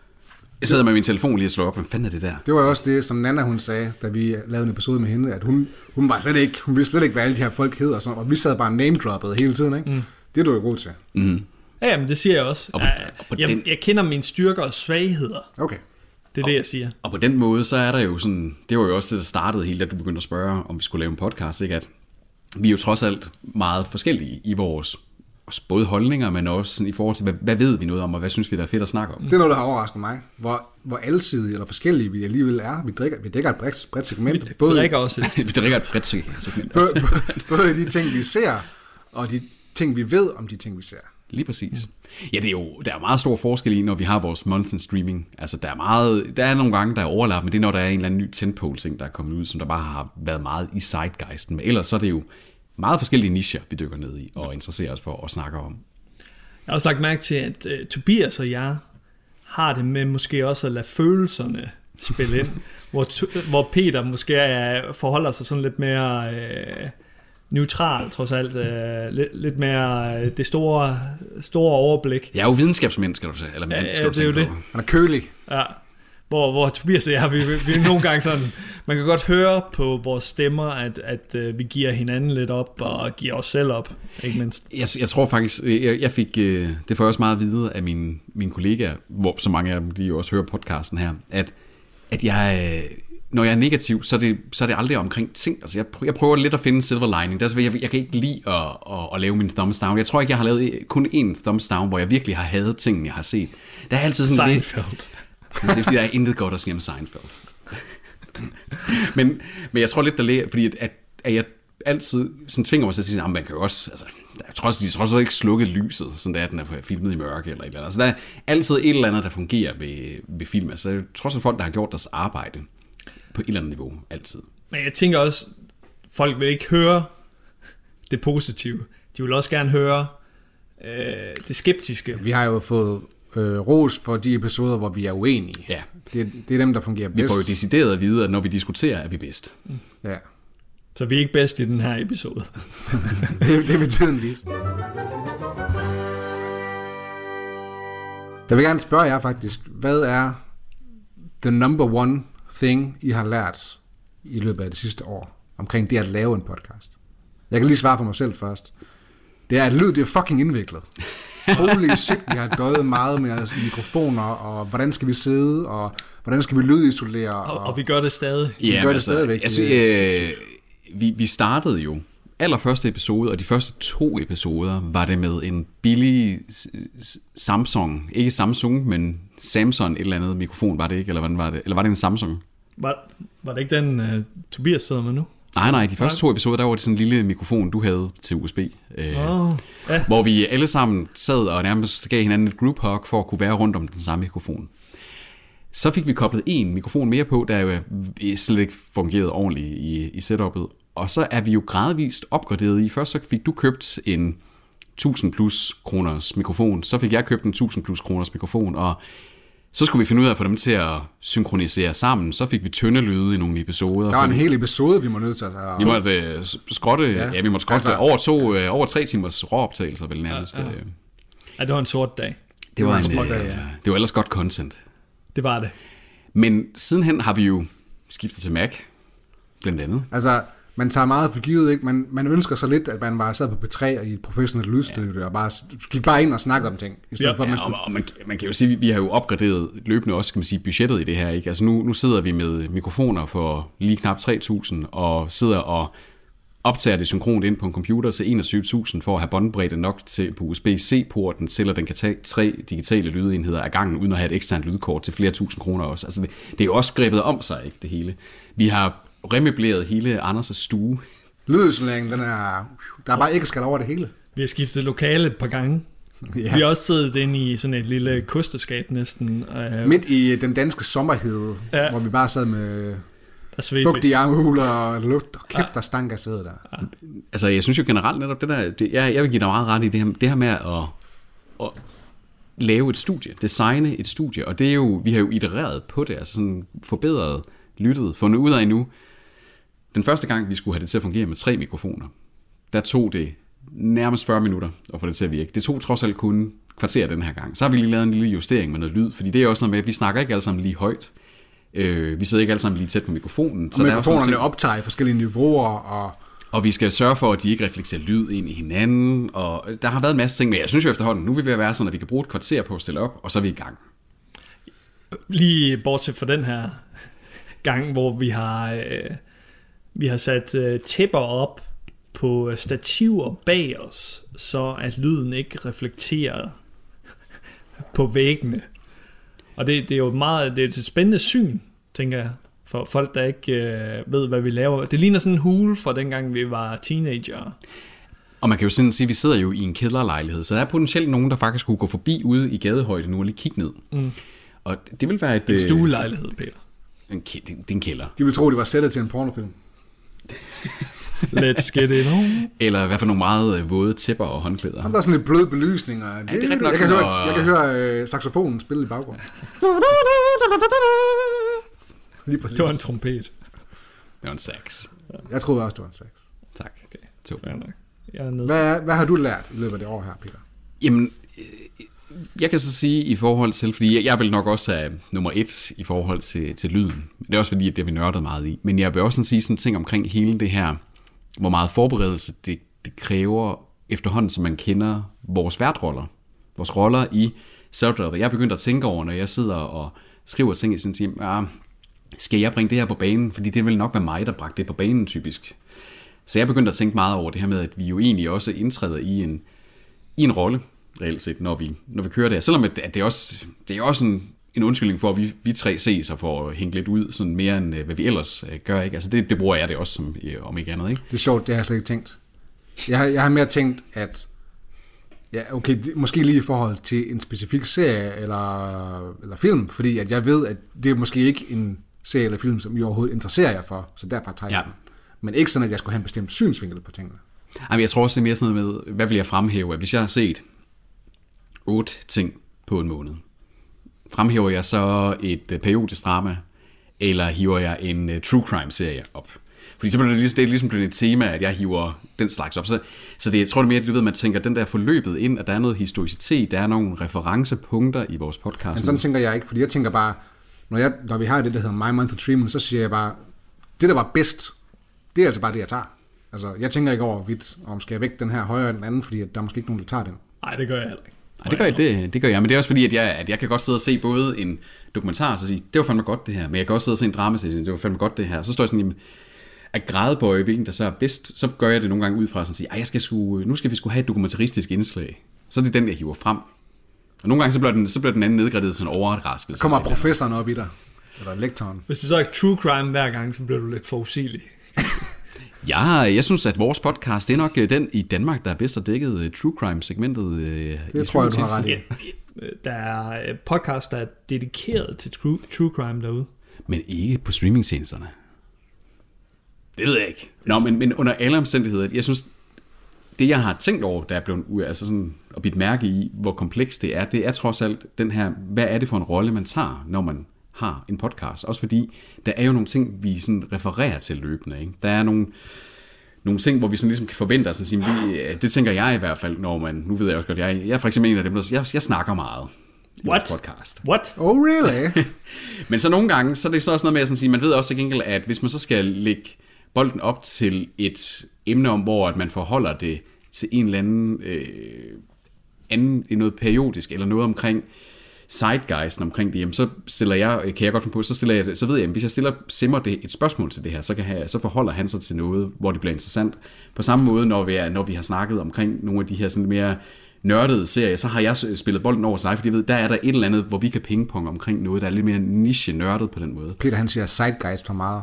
jeg sidder med min telefon lige og slår op, hvad fanden er det der? Det var jo også det, som Nana hun sagde, da vi lavede en episode med hende, at hun, hun var slet ikke, hun vidste slet ikke, hvad alle de her folk hedder, og, sådan, og vi sad bare name-droppet hele tiden, ikke? Mm. Det er du jo god til. Mm. Ja, men det siger jeg også. Og på- Jeg, og på jeg, den- jeg kender mine styrker og svagheder. Okay. Det er det, jeg siger. Og på den måde, så er der jo sådan, det var jo også det, der startede helt, da du begyndte at spørge, om vi skulle lave en podcast, ikke? At vi er jo trods alt meget forskellige i vores både holdninger, men også sådan i forhold til, hvad, hvad ved vi noget om, og hvad synes vi, der er fedt at snakke om. Det er noget, der har overrasket mig. Hvor, hvor alsidige eller forskellige vi alligevel er. Vi drikker, vi dækker et bredt, bredt segment. Vi Både, drikker også lidt. Vi drikker et bredt segment både, også. både de ting, vi ser, og de ting, vi ved om de ting, vi ser. Lige præcis. Ja, det er jo, der er meget stor forskel i, når vi har vores monthly streaming. Altså, der er meget, der er nogle gange, der er overlap, men det er, når der er en eller anden ny tentpole-ting, der er kommet ud, som der bare har været meget i zeitgeisten. Men ellers så er det jo meget forskellige nicher, vi dykker ned i og interesserer os for at snakke om. Jeg har også lagt mærke til, at uh, Tobias og jeg har det med måske også at lade følelserne spille ind, hvor, tu- hvor Peter måske er, forholder sig sådan lidt mere uh, neutral, trods alt. Uh, lidt, lidt mere uh, det store, store overblik. Jeg er jo videnskabsmennesker, du siger. Eller Ja, mand, ja, skal du det er jo tænke det. på. Han er kølig. Ja, hvor, hvor Tobias og jeg, vi, vi, vi er nogle gange sådan, man kan godt høre på vores stemmer, at, at uh, vi giver hinanden lidt op, og giver os selv op, ikke mindst. Jeg, jeg tror faktisk, jeg, jeg fik, øh, det får jeg også meget at vide af mine, mine kollegaer, hvor så mange af dem, de jo også hører podcasten her, at, at jeg, øh, når jeg er negativ, så er det, så er det aldrig omkring ting. Altså jeg, prøver, jeg prøver lidt at finde silver lining. Der, jeg, jeg kan ikke lide at, at, at lave min thumbs down. Jeg tror ikke, jeg har lavet kun én thumbs down, hvor jeg virkelig har hadet tingene, jeg har set. Der er altid sådan lidt... Seinfeld. Det er fordi, der er intet godt at sige om Seinfeld. men, men jeg tror lidt, der lærer, fordi at, at, at jeg altid sådan tvinger mig til at sige, at man kan jo også, altså, der er trods, de har trods ikke slukket lyset, sådan der, den er filmet i mørke eller et eller andet. Altså, der er altid et eller andet, der fungerer ved, ved film. Altså, der er trods alt folk, der har gjort deres arbejde på et eller andet niveau, altid. Men jeg tænker også, folk vil ikke høre det positive. De vil også gerne høre øh, det skeptiske. Vi har jo fået øh, ros for de episoder, hvor vi er uenige. Ja. Det, det er dem, der fungerer Vi bedst. får jo decideret at vide, at når vi diskuterer, er vi bedst. Ja. Så vi er ikke bedst i den her episode. det, det vil tiden vise. Jeg vil gerne spørge jer faktisk, hvad er the number one thing, I har lært i løbet af det sidste år? omkring det at lave en podcast. Jeg kan lige svare for mig selv først. Det er, at lyd det er fucking indviklet. Holy shit, vi har døjet meget med mikrofoner, og hvordan skal vi sidde, og hvordan skal vi lydisolere. Og, og, og vi gør det stadig. Vi ja, gør det altså, stadigvæk. Altså, øh, vi, vi startede jo, allerførste episode, og de første to episoder, var det med en billig Samsung, ikke Samsung, men Samsung et eller andet mikrofon, var det ikke, eller hvordan var det? Eller var det en Samsung? Var, var det ikke den, uh, Tobias sidder med nu? Nej, nej, de første to episoder, der var det sådan en lille mikrofon, du havde til U S B. Øh, oh, ja. Hvor vi alle sammen sad og nærmest gav hinanden et group hug for at kunne være rundt om den samme mikrofon. Så fik vi koblet en mikrofon mere på, der jo slet ikke fungerede ordentligt i, i setup'et. Og så er vi jo gradvist opgraderet i. Først så fik du købt en tusind plus kroners mikrofon, så fik jeg købt en tusind plus kroners mikrofon, og så skulle vi finde ud af at få dem til at synkronisere sammen. Så fik vi tynde lyde i nogle episoder. Der var en hel episode, vi må nødt til at... Vi måtte uh, skrotte, ja. ja, vi måtte skrotte altså, over, to, uh, over tre timers råoptagelser, vel nærmest. Ja, ja. ja, det var en sort dag. Det, det var, en, en dag, ja. Det var ellers godt content. Det var det. Men sidenhen har vi jo skiftet til Mac, blandt andet. Altså, man tager meget for givet, ikke? Man, man ønsker så lidt, at man bare sad på P tre og i et professionelt lydstudie, ja. og bare gik bare ind og snakkede om ting. I stedet ja, for, at man, skulle... og, og man, man kan jo sige, at vi har jo opgraderet løbende også, kan man sige, budgettet i det her. Ikke? Altså nu, nu sidder vi med mikrofoner for lige knap tre tusind, og sidder og optager det synkront ind på en computer til enogtyve tusind, for at have båndbredde nok til på U S B C-porten, til at den kan tage tre digitale lydenheder af gangen, uden at have et eksternt lydkort til flere tusind kroner også. Altså det, det er jo også grebet om sig, ikke, det hele. Vi har remøbleret hele Anders' stue. Lydisoleringen, den er... Der er bare ikke skat over det hele. Vi har skiftet lokale et par gange. Ja. Vi har også siddet inde i sådan et lille kosteskab næsten. Midt i den danske sommerhede, ja. hvor vi bare sad med fugtige armhuler og luft. Og kæft, ja. der stank af sædet der. Ja. Altså, jeg synes jo generelt netop det der... Det, jeg, jeg vil give dig meget ret i det her, det her med at, at lave et studie, designe et studie. Og det er jo... Vi har jo itereret på det, altså sådan forbedret lyttet, fundet ud af nu. Den første gang, vi skulle have det til at fungere med tre mikrofoner, der tog det nærmest fyrre minutter at få det til at virke. Det tog trods alt kun kvarter den her gang. Så har vi lige lavet en lille justering med noget lyd, fordi det er også noget med, at vi snakker ikke alle sammen lige højt. Øh, vi sidder ikke alle sammen lige tæt på mikrofonen. Og så mikrofonerne der optager i forskellige niveauer. Og... og vi skal sørge for, at de ikke reflekterer lyd ind i hinanden. Og der har været en masse ting, men jeg synes jo efterhånden, nu er vi ved at være sådan, at vi kan bruge et kvarter på at stille op, og så er vi i gang. Lige bortset fra den her gang, hvor vi har... Øh... Vi har sat øh, tæpper op på stativer bag os, så at lyden ikke reflekterer på væggene. Og det, det er jo meget, det er et spændende syn, tænker jeg, for folk, der ikke øh, ved, hvad vi laver. Det ligner sådan en hule fra dengang, vi var teenager. Og man kan jo sådan sige, at vi sidder jo i en kælderlejlighed, så der er potentielt nogen, der faktisk kunne gå forbi ude i gadehøjde nu og lige kigge ned. Mm. Og det vil være et... En stuelejlighed, Peter. En, det, det er en kælder. De vil tro, det var sættet til en pornofilm. Let's get it on. Eller hvad for nogle meget våde tæpper og håndklæder. Der er sådan lidt blød belysning. Og det, ja, det er nok jeg, kan høre, og... jeg kan høre øh, saxofonen spille i baggrunden. Lige præcis. Det var en trompet. Det var en sax. Jeg troede også, det var en sax. Tak. Okay. Fair nok. Jeg er hvad, hvad har du lært i løbet af det år her, Peter? Jamen, jeg kan så sige i forhold til, fordi jeg vil nok også have nummer et i forhold til, til lyden. Det er også fordi, at det har vi nørdet meget i. Men jeg vil også sådan sige sådan en ting omkring hele det her, hvor meget forberedelse det, det kræver efterhånden, så man kender vores værtroller. Vores roller i self-driving. Jeg er begyndt at tænke over, når jeg sidder og skriver ting i sådan en time, ah, skal jeg bringe det her på banen? Fordi det vil nok være mig, der bragte det på banen typisk. Så jeg er begyndt at tænke meget over det her med, at vi jo egentlig også indtræder i en, i en rolle, reelt set, når vi, når vi kører det her. Selvom at det, er også, det er også en, en undskyldning for, at vi, vi tre ses og får hængt lidt ud, sådan mere end hvad vi ellers gør. Ikke? Altså det, det bruger jeg det også som, om ikke andet. Ikke? Det er sjovt, det har jeg slet ikke tænkt. Jeg har, jeg har mere tænkt, at ja, okay, måske lige i forhold til en specifik serie eller, eller film, fordi at jeg ved, at det er måske ikke en serie eller film, som I overhovedet interesserer jer for, så derfor tager jeg ja. den. Men ikke sådan, at jeg skulle have en bestemt synsvinkel på tingene. Jamen, jeg tror også, det er mere sådan noget med, hvad vil jeg fremhæve? At hvis jeg har set otte ting på en måned, fremhæver jeg så et uh, periodisk drama, eller hiver jeg en uh, true crime-serie op? Fordi så bliver det, ligesom, det er ligesom blevet et tema, at jeg hiver den slags op. Så, så det, jeg tror det mere, at du ved, man tænker, den der forløbet ind, at der er noget historicitet, der er nogle referencepunkter i vores podcast. Men sådan tænker jeg ikke, fordi jeg tænker bare, når, jeg, når vi har det, der hedder My Monthly Treatment, så siger jeg bare, det der var bedst, det er altså bare det, jeg tager. Altså, jeg tænker ikke over, vidt, om skal jeg væk den her højere end den anden, fordi der er måske ikke nogen, der tager den. Nej, det gør jeg heller ikke. Nej, det gør jeg, det, det gør jeg, men det er også fordi, at jeg, at jeg kan godt sidde og se både en dokumentar og så sige, det var fandme godt det her, men jeg kan også sidde og se en drama og sige, det var fandme godt det her. Så står jeg sådan, jamen, at grædebøje, hvilken der så er bedst, så gør jeg det nogle gange ud fra sådan at sige, jeg skal sgu, nu skal vi sgu have et dokumentaristisk indslag. Så er det den, jeg hiver frem. Og nogle gange så bliver den, så bliver den anden nedgraderet sådan overraskelse. Kommer professoren op i dig, eller lektoren. Hvis det så er true crime hver gang, så bliver du lidt forudsigelig. Ja, jeg synes, at vores podcast, det er nok den i Danmark, der er bedst at dækket true crime-segmentet. Det tror jeg, du har ret i. Ja, der er podcast, der er dedikeret til true, true crime derude. Men ikke på streamingtjenesterne. Det ved jeg ikke. Nå, men, men under alle omstændigheder, jeg synes, det jeg har tænkt over, der er blevet ud, altså sådan at bidt mærke i, hvor komplekst det er, det er trods alt den her, hvad er det for en rolle, man tager, når man har en podcast. Også fordi, der er jo nogle ting, vi sådan refererer til løbende. Ikke? Der er nogle, nogle ting, hvor vi sådan ligesom kan forvente os at sige, vi, det tænker jeg i hvert fald, når man, nu ved jeg også godt, jeg, jeg er for eksempel en af dem, der jeg, jeg snakker meget i What? podcast. What? Oh, really? Men så nogle gange, så er det så også noget med at sådan sige, man ved også til gengæld, at hvis man så skal lægge bolden op til et emne om, hvor at man forholder det til en eller anden, øh, anden noget periodisk, eller noget omkring zeitgeisten omkring det, jamen, så stiller jeg, kan jeg godt finde på, så stiller jeg, så ved jeg, at hvis jeg stiller Simmer det, et spørgsmål til det her, så, kan have, så forholder han sig til noget, hvor det bliver interessant. På samme måde, når vi, er, når vi har snakket omkring nogle af de her sådan mere nørdede serier, så har jeg spillet bolden over sig, fordi jeg ved, der er der et eller andet, hvor vi kan pingpong omkring noget, der er lidt mere niche-nørdet på den måde. Peter, han siger zeitgeist for meget.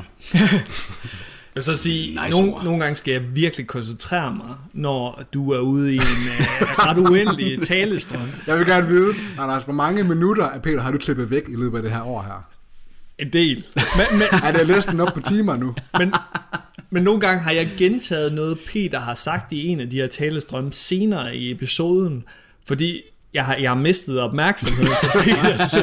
Jeg vil så sige, nice nogle, nogle gange skal jeg virkelig koncentrere mig, når du er ude i en uh, ret uendelig talestrøm. Jeg vil gerne vide, Anders, hvor mange minutter af Peter har du klippet væk i løbet af det her år her? En del. Men, men, er det næsten op på timer nu? Men, men nogle gange har jeg gentaget noget, Peter har sagt i en af de her talestrømme senere i episoden, fordi jeg har, jeg har mistet opmærksomheden til Peters.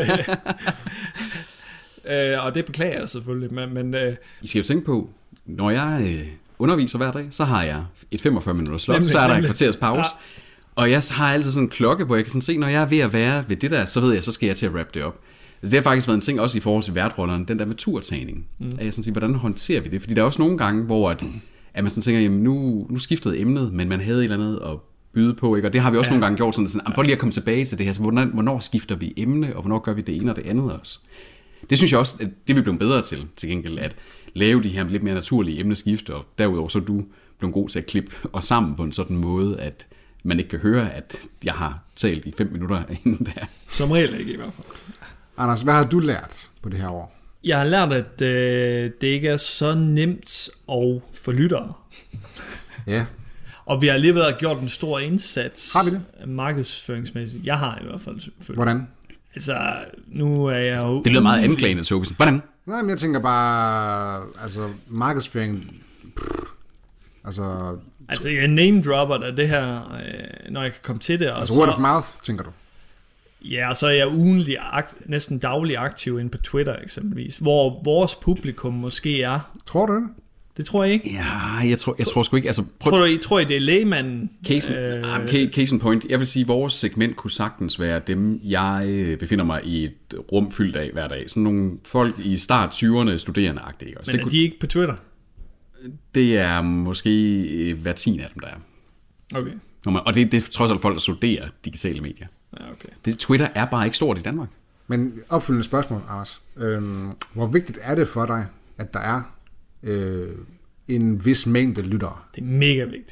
øh, og det beklager jeg selvfølgelig. Men, men, øh, I skal jo tænke på, når jeg øh, underviser hver dag, så har jeg et femogfyrre minutters slot, Nemlig, så er der en nemlig. kvarters pause. Ja. Og jeg har altid sådan en klokke, hvor jeg kan sådan se, når jeg er ved at være ved det der, så ved jeg, så skal jeg til at wrap det op. Det har faktisk været en ting også i forhold til værtrollerne, den der med turtagning. Mm. At jeg sådan siger, hvordan håndterer vi det? Fordi der er også nogle gange, hvor at, at man sådan tænker, jamen nu, nu skiftede emnet, men man havde et eller andet at byde på, ikke? Og det har vi også ja. nogle gange gjort sådan, sådan for lige at komme tilbage til det her, så hvornår, hvornår skifter vi emne, og hvornår gør vi det ene og det andet også? Det synes jeg også, at det vi er blevet bedre til, til gengæld, at lave de her lidt mere naturlige emneskift, og derudover så er du blevet god til at klippe os sammen på en sådan måde, at man ikke kan høre, at jeg har talt i fem minutter inden der. Som regel ikke i hvert fald. Anders, hvad har du lært på det her år? Jeg har lært, at øh, det ikke er så nemt at få lyttere. Ja. Og vi har alligevel gjort en stor indsats. Har vi det? Markedsføringsmæssigt. Jeg har i hvert fald. Hvordan? Altså, nu er jeg jo... Det lyder meget anklagende, Tobisen. Hvordan? Nej, men jeg tænker bare, altså markedsføring, pff, altså... Altså, jeg name-dropper da det her, øh, når jeg kan komme til det. Og Altså så, word of mouth, tænker du? Ja, og så er jeg ugenlig, akt, næsten daglig aktiv inde på Twitter eksempelvis, hvor vores publikum måske er. Tror du det? Det tror jeg ikke. Ja, jeg tror, jeg tror sgu ikke, altså... Prøv... Tror, du, tror I, det er lægemanden? Case, øh... case in point. Jeg vil sige, at vores segment kunne sagtens være dem, jeg befinder mig i et rum fyldt af hver dag. Sådan nogle folk i start tyverne, studerende-agtige. Men er kunne... de ikke på Twitter? Det er måske hver tiende af dem, der er. Okay. Og det, det er trods alt folk, der studerer digitale medier. Ja, okay. Det, Twitter er bare ikke stort i Danmark. Men opfølgende spørgsmål, Anders. Øhm, hvor vigtigt er det for dig, at der er øh, en vis mængde lyttere? Det er mega vigtigt.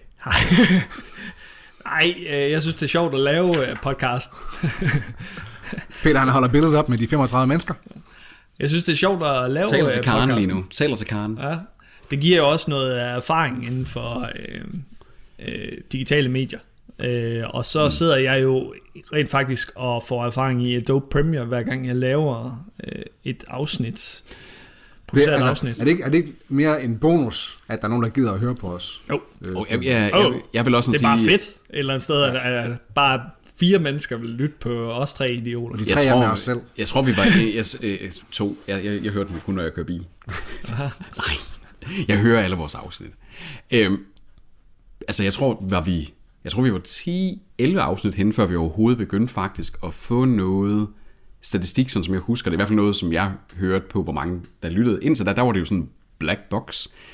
Nej, øh, jeg synes, det er sjovt at lave øh, podcast. Peter, han holder billedet op med de femogtredive mennesker. Jeg synes, det er sjovt at lave Taler til Karen podcasten. lige nu. Taler til Karen. Ja, det giver jo også noget erfaring inden for øh, øh, digitale medier. Øh, og så mm. sidder jeg jo rent faktisk og får erfaring i Adobe Premiere, hver gang jeg laver øh, et afsnit. Det, altså, afsnit. Er, det ikke, er det ikke mere en bonus, at der er nogen, der gider at høre på os? Jo. Øh, oh, jeg, jeg, jeg, jeg, jeg vil også det er sige, bare fedt et eller andet sted, ja. at, at bare fire mennesker vil lytte på os tre idioter. De tre jeg er med tror, os selv. Jeg tror, vi var jeg, jeg, to. Jeg, jeg, jeg hørte dem kun, når jeg kører bil. Nej, jeg hører alle vores afsnit. Øhm, altså, jeg tror, var vi... Jeg tror, vi var ti elleve afsnit hen, før vi overhovedet begyndte faktisk at få noget statistik, sådan som jeg husker. Det er i hvert fald noget, som jeg hørte på, hvor mange der lyttede. Indtil da, der var det jo sådan en black box.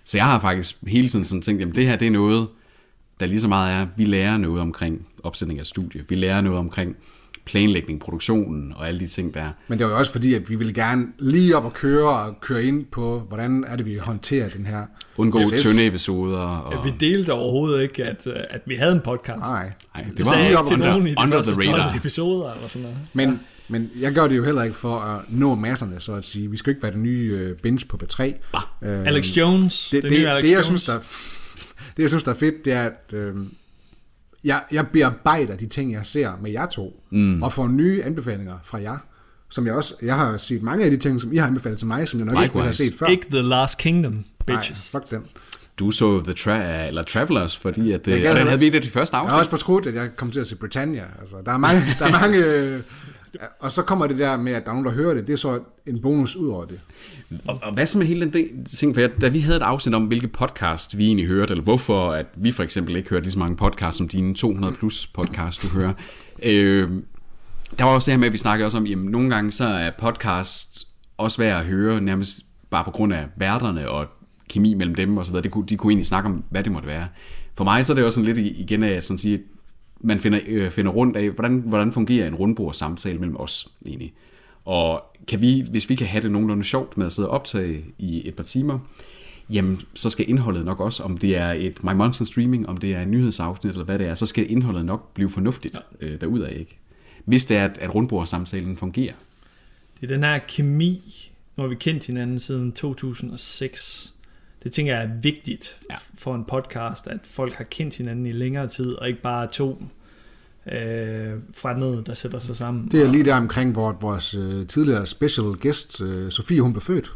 Så jeg har faktisk hele tiden sådan tænkt, jamen det her det er noget, der lige så meget er, vi lærer noget omkring opsætning af studie. Vi lærer noget omkring planlægning, produktionen og alle de ting der. Men det var jo også fordi, at vi ville gerne lige op og køre og køre ind på, hvordan er det, vi håndterer den her undgå tynde episoder. Og... Vi delte overhovedet ikke, at, at vi havde en podcast. Nej, Nej det, det var sagde jeg under, til nogen i de under første the radar. tolv episoder eller sådan noget. Men, men jeg gør det jo heller ikke for at nå masserne, så at sige. Vi skal ikke være den nye uh, binge på P tre. Ah. Uh, Alex Jones. Det, det, det, Alex det, jeg Jones. synes, der, det, jeg synes, der er fedt, det er, at øh, jeg, jeg bearbejder de ting, jeg ser med jer to, mm. og får nye anbefalinger fra jer. Som jeg også, jeg har set mange af de ting, som I har anbefalet til mig, som jeg nok Likewise. ikke ville have set før. Ikke The Last Kingdom, bitches. Nej, fuck den. Du så The Tra- eller Travelers, fordi at, Jeg og gad den det. havde vi ikke det første Jeg har afsnit. også fortrudt, at jeg kom til at se Britannia. Altså, der er mange, der er mange øh, og så kommer det der med, at der er nogen, der hører det. Det er så en bonus ud over det. Og, og hvad så med hele den del, ting, for jeg, da vi havde et afsnit om, hvilke podcast vi egentlig hørte, eller hvorfor at vi for eksempel ikke hørte lige så mange podcasts som dine to hundrede plus podcast, du hører. Øh, der var også det her med, at vi snakkede også om, jamen nogle gange så er podcast også værd at høre, nærmest bare på grund af værterne og kemi mellem dem og så videre. Det kunne, de kunne egentlig snakke om, hvad det måtte være. For mig så er det også sådan lidt igen af, at sådan sige, man finder, øh, finder rundt af, hvordan, hvordan fungerer en rundbord samtale mellem os egentlig. Og kan vi, hvis vi kan have det nogenlunde sjovt med at sidde og optage i et par timer, jamen så skal indholdet nok også, om det er et My Monster Streaming, om det er en nyhedsafsnit eller hvad det er, så skal indholdet nok blive fornuftigt ja. øh, derudad, ikke? Hvis det er, at, at rundbordsamtalen fungerer. Det er den her kemi, når vi kendt hinanden siden to tusind og seks. Det tænker jeg er vigtigt ja. for en podcast, at folk har kendt hinanden i længere tid, og ikke bare to øh, fremmede, der sætter sig sammen. Det er lige der omkring, hvor vores øh, tidligere special guest, øh, Sofie, hun blev født.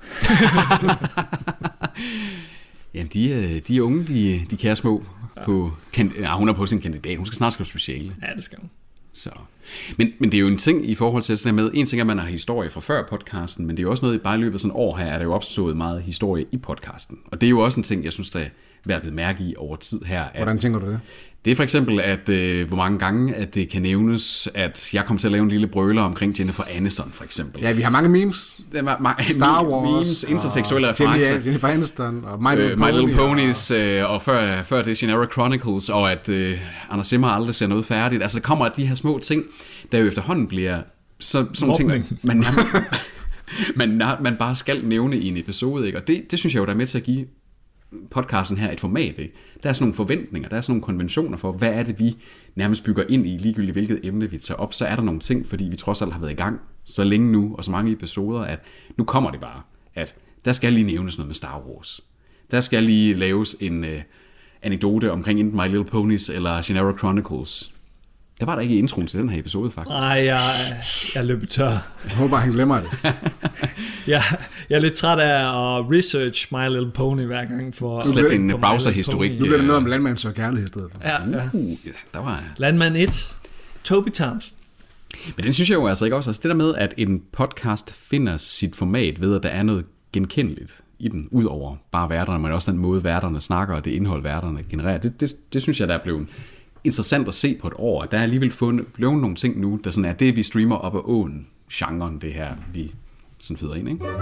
Jamen, de, de unge, de, de kære små, ja. på, kan, ja, hun er på sin kandidat. Hun skal snart skrive speciale. Ja, det skal hun. Så. Men, men det er jo en ting i forhold til sådan med, en ting er, at man har historie fra før podcasten, men det er jo også noget, bare i løbet af sådan et år her, er der jo opstået meget historie i podcasten. Og det er jo også en ting, jeg synes, der er værd at blive mærke i over tid her. At, Hvordan tænker du det? det er for eksempel, at øh, hvor mange gange, at det kan nævnes, at jeg kom til at lave en lille brøler omkring Jennifer Aniston, for eksempel. Ja, vi har mange memes. Det var, ma- Star Wars. Memes, interseksuelle referencer. Jennifer Aniston og My Little, Øh, Pony, My Little Ponies, og... øh, og før, før det er Shannara Chronicles, og at øh, Anders Zimmer aldrig ser noget færdigt. Altså, der kommer de her små ting, der jo efterhånden bliver så, sådan nogle ting, man, man, man bare skal nævne i en episode, ikke? Og det, det synes jeg jo, der er med til at give podcasten her et format, ikke? Der er sådan nogle forventninger, der er sådan nogle konventioner for, hvad er det, vi nærmest bygger ind i, ligegyldigt hvilket emne vi tager op, så er der nogle ting, fordi vi trods alt har været i gang så længe nu, og så mange episoder, at nu kommer det bare, at der skal lige nævnes noget med Star Wars. Der skal lige laves en øh, anekdote omkring enten My Little Ponies eller Shannara Chronicles. Der var der ikke i introen til den her episode, faktisk. Nej, jeg, jeg løber tør. Jeg håber, han glemmer det. jeg, jeg er lidt træt af at research My Little Pony hver gang. For Slet en browserhistorik. Nu bliver det noget om landmand så kærlighed i stedet for. Ja, ja. Uh, ja, der var... Landmand et. Toby Thompson. Men den synes jeg jo altså ikke også. Altså det der med, at en podcast finder sit format ved, at der er noget genkendeligt i den, ud over bare værterne, men også den måde, værterne snakker, og det indhold, værterne genererer. Det, det, det synes jeg, der er blevet interessant at se på et år. Der er alligevel fundet, blevet nogle ting nu, der sådan er det, vi streamer op ad åen, genren, det her, vi sådan føder ind, ikke?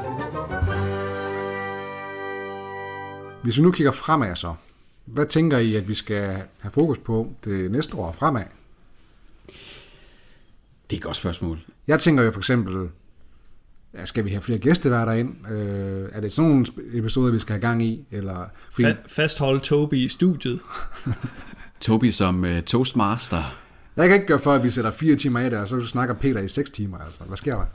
Hvis vi nu kigger fremad så, hvad tænker I, at vi skal have fokus på det næste år fremad? Det er et godt spørgsmål. Jeg tænker jo for eksempel, ja, skal vi have flere gæsteværter ind? Øh, er det sådan nogle episoder, vi skal have gang i? Eller, fordi... Fa- fastholde Toby i studiet. Toby som uh, toastmaster. Jeg kan ikke gøre for, at vi sætter fire timer af der, og så snakker Peter i seks timer. Altså. Hvad sker der?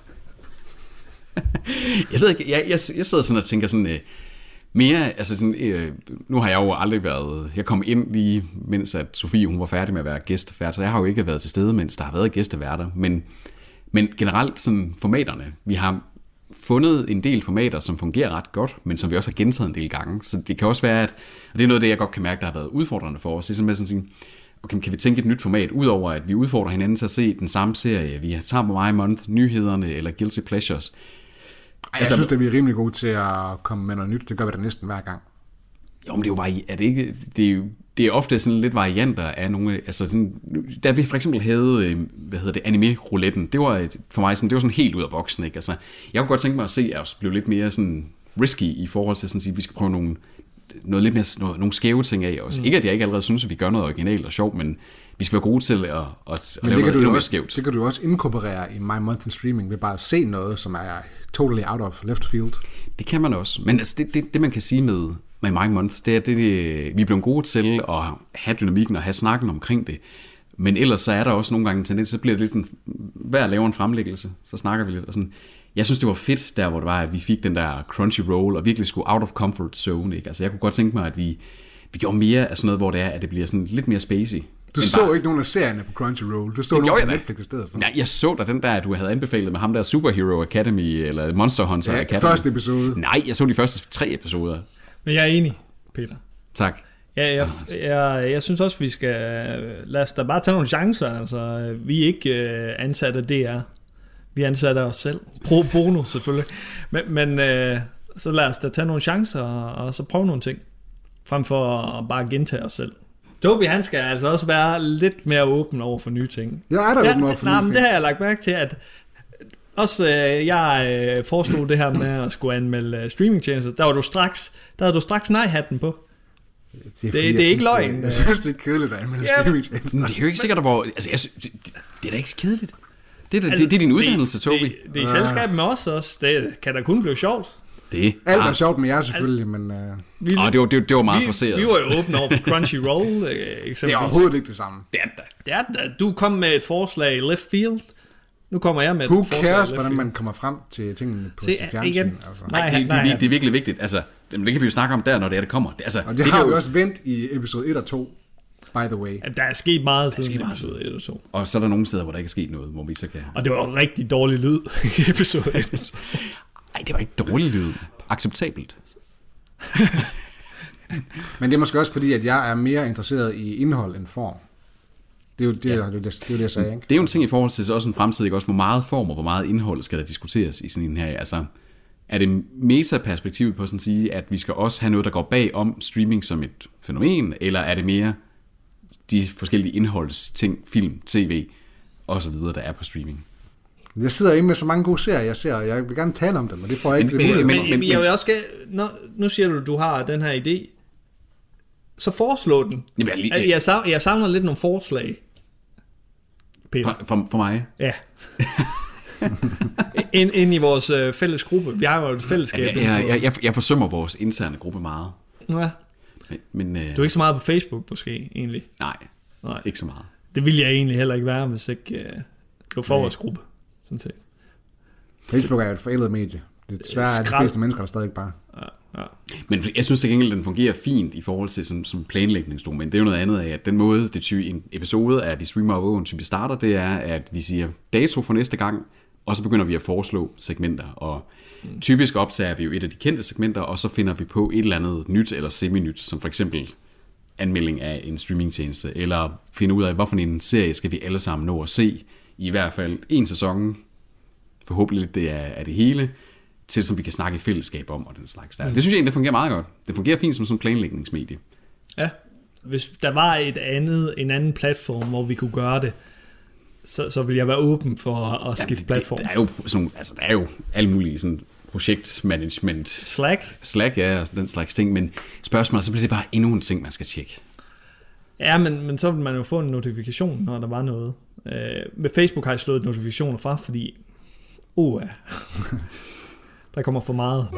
Jeg ved ikke, jeg, jeg, jeg sidder sådan og tænker sådan, uh, mere, altså sådan, uh, nu har jeg jo aldrig været, jeg kom ind lige, mens at Sofie, hun var færdig med at være gæstevært, så jeg har jo ikke været til stede, mens der har været gæsteværter, men, men generelt sådan formaterne, vi har fundet en del formater, som fungerer ret godt, men som vi også har gentaget en del gange, så det kan også være, at, og det er noget af det, jeg godt kan mærke, der har været udfordrende for os, det er sådan med sådan, okay, kan vi tænke et nyt format, udover at vi udfordrer hinanden til at se den samme serie, vi tager på My Month, nyhederne eller Guilty Pleasures. Ej, jeg altså, synes, at vi er rimelig gode til at komme med noget nyt. Det gør vi da næsten hver gang. Jo, men det er jo vari- er det ikke, det er, jo, det er ofte sådan lidt varianter af nogle, altså sådan, da vi for eksempel havde, hvad hedder det, anime-rouletten, det var et, for mig sådan, det var sådan helt ud af boksen, ikke? Altså, jeg kunne godt tænke mig at se os blive lidt mere sådan risky i forhold til sådan at sige, at vi skal prøve nogle, noget lidt mere, noget, nogle skæve ting af os. Mm. Ikke at jeg ikke allerede synes, at vi gør noget originalt og sjovt, men vi skal være gode til at, at, at lave noget endnu mere skævt. Det kan du også inkorporere i My Month in Streaming ved bare at se noget, som er totally out of left field. Det kan man også. Men altså, det, det, det man kan sige med, med My Month, det er, det, det, vi er blevet gode til at have dynamikken og have snakken omkring det. Men ellers så er der også nogle gange en tendens, så bliver det lidt en, hver laver en fremlæggelse, så snakker vi lidt og sådan. Jeg synes, det var fedt der, hvor det var, at vi fik den der Crunchyroll og virkelig skulle out of comfort zone. Ikke? Altså, jeg kunne godt tænke mig, at vi, vi gjorde mere af sådan noget, hvor det er, at det bliver sådan lidt mere spacey. Du så bare ikke nogen af serierne på Crunchyroll. Du så det nogen på Netflix i stedet for. Nej, jeg så da den der, at du havde anbefalet med ham der Superhero Academy, eller Monster Hunter ja, Academy. første episode. Nej, jeg så de første tre episoder. Men jeg er enig, Peter. Tak. Ja, jeg, jeg, jeg synes også, vi skal lad os da bare tage nogle chancer. Altså, vi er ikke uh, ansatte af D R. Vi ansætter os selv. Pro bono selvfølgelig. Men, men uh, så lad os da tage nogle chancer og, og så prøve nogle ting. Frem for at bare gentage os selv. Tobi, han skal altså også være lidt mere åben over for nye ting. Jeg er der ja, åben over for nej, nye men ting. det har jeg lagt mærke til, at også øh, jeg øh, foreslog det her med at skulle anmelde øh, streamingtjenester. Der var du straks, der havde du straks nej-hatten på. Det er, det, det er ikke løgn. Det, jeg synes, det er kedeligt at anmelde ja, streamingtjenester. Det er jo ikke sikkert, hvor... Altså, jeg synes, det, det er da ikke kedeligt. Det er, altså, det, det er din uddannelse, Tobi. Det, det, det er i selskab med os også. Det kan da kun blive sjovt. Det. Alt er sjovt med jer selvfølgelig, altså, men... Uh... Vi, oh, det, var, det, det var meget forseret. Vi var jo åbne over for Crunchyroll. Øh, det er overhovedet ikke det samme. Det er, det er, du kom med et forslag i left field. Nu kommer jeg med et Who forslag cares, hvordan man kommer frem til tingene på sit fjernsyn? Altså. Nej, det, det, det, det er virkelig vigtigt. Altså, det kan vi jo snakke om der, når det er, det kommer. Det, altså, og det, det har vi jo også vendt i episode et og to, by the way. Der er sket meget siden episode et og to. Og så er der nogle steder, hvor der ikke er sket noget, hvor vi så kan... Og det var rigtig dårlig lyd i episode et. Nej, det var ikke dårlig lyd. Acceptabelt. Men det er måske også fordi, at jeg er mere interesseret i indhold end form. Det er jo det, ja. det, det, det, det, jeg sagde, ikke? Det er jo en ting i forhold til så også en fremtid, ikke? Også hvor meget form og hvor meget indhold skal der diskuteres i sådan en her. Altså, er det meta-perspektivet på sådan at sige, at vi skal også have noget, der går bag om streaming som et fænomen, eller er det mere de forskellige indholdsting, film, tv og så videre, der er på streaming? Jeg sidder inde med så mange gode serier, jeg ser, og jeg vil gerne tale om dem, og det får jeg ikke. Men, det men, men, men jeg vil også, når, nu siger du, at du har den her idé, så foreslå den. Jamen, jeg, jeg, savner, jeg savner lidt nogle forslag, Peter. For, for, for mig? Ja. ind, ind i vores øh, fælles gruppe. Vi har jo et fællesskab. Jeg, jeg, jeg, jeg, jeg forsømmer vores interne gruppe meget. Ja. Men, men, øh, du er ikke så meget på Facebook måske, egentlig? Nej, nej, ikke så meget. Det ville jeg egentlig heller ikke være, hvis ikke øh, det var for vores gruppe. Sådan set. Facebook er et forældet medie. Det er desværre de fleste mennesker, der stadig bare... Ja, ja. Men jeg synes til gengæld, den fungerer fint i forhold til som, som planlægningsdokument. Det er jo noget andet af, at den måde, det type, en episode af, at vi streamer over en type starter, det er, at vi siger dato for næste gang, og så begynder vi at foreslå segmenter. Og mm. typisk optager vi jo et af de kendte segmenter, og så finder vi på et eller andet nyt eller semi-nyt, som for eksempel anmelding af en streamingtjeneste, eller finde ud af, hvorfor en serie skal vi alle sammen nå at se, i hvert fald en sæson, forhåbentlig det er, er det hele, til som vi kan snakke i fællesskab om, og den slags der. Mm. Det synes jeg egentlig, det fungerer meget godt. Det fungerer fint som sådan en planlægningsmedie. Ja, hvis der var et andet, en anden platform, hvor vi kunne gøre det, så, så ville jeg være åben for at, at skifte ja, platform. Der er jo sådan, altså der er jo alle mulige sådan projektmanagement. Slack? Slack, ja, og den slags ting, men spørgsmålet, så bliver det bare endnu en ting, man skal tjekke. Ja, men, men så vil man jo få en notifikation, når der var noget. Øh, med Facebook har jeg slået notifikationer fra, fordi uh, ja. Der kommer for meget.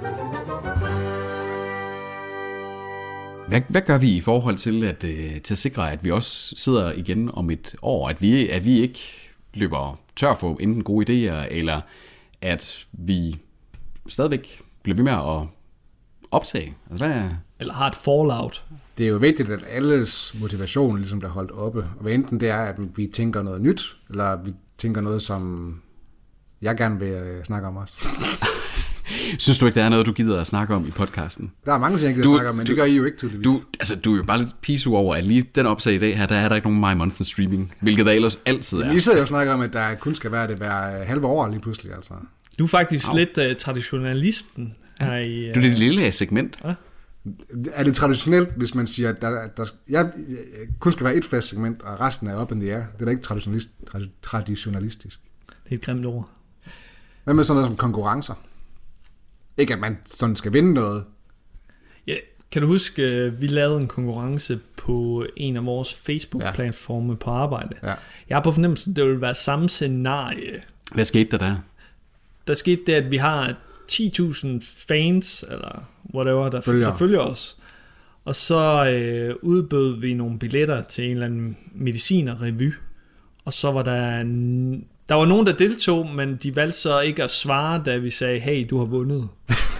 Hvad, hvad gør vi i forhold til at, til at sikre, at vi også sidder igen om et år? At vi, at vi ikke løber tør for enten gode idéer, eller at vi stadigvæk bliver ved med at optage? Altså, hvad er... Eller har et fallout? Det er jo vigtigt, at alles motivation ligesom bliver holdt oppe. Og hvad enten det er, at vi tænker noget nyt, eller vi tænker noget, som jeg gerne vil snakke om også. Synes du ikke, der er noget, du gider at snakke om i podcasten? Der er mange ting, jeg gider du, snakke om, men du, det gør I jo ikke tydeligvis. Du, altså, du er jo bare lidt pisu over, at lige den opsag i dag her, der er der ikke nogen My Month in Streaming, hvilket der ellers altid er. I sidder jo og snakker om, at der kun skal være det hver halve år lige pludselig. Altså. Du er faktisk Au. lidt uh, traditionalisten her i... Uh... Du er det lille segment. Ja? Er det traditionelt, hvis man siger, at der, der jeg, jeg, kun skal være et fast segment, og resten er up in the air? Det er da ikke traditionalist, traditionalistisk. Det er et grimt ord. Hvad med sådan noget som konkurrencer? Ikke at man sådan skal vinde noget. Ja, kan du huske, vi lavede en konkurrence på en af vores Facebook-platforme på arbejde. Ja. Jeg har på fornemmelsen, det vil være samme scenarie. Hvad skete der der? Der skete det, at vi har ti tusind fans, eller whatever, der følger, der følger os. Og så øh, udbød vi nogle billetter til en eller anden medicinerrevy. Og så var der... En, der var nogen, der deltog, men de valgte så ikke at svare, da vi sagde, hey, du har vundet.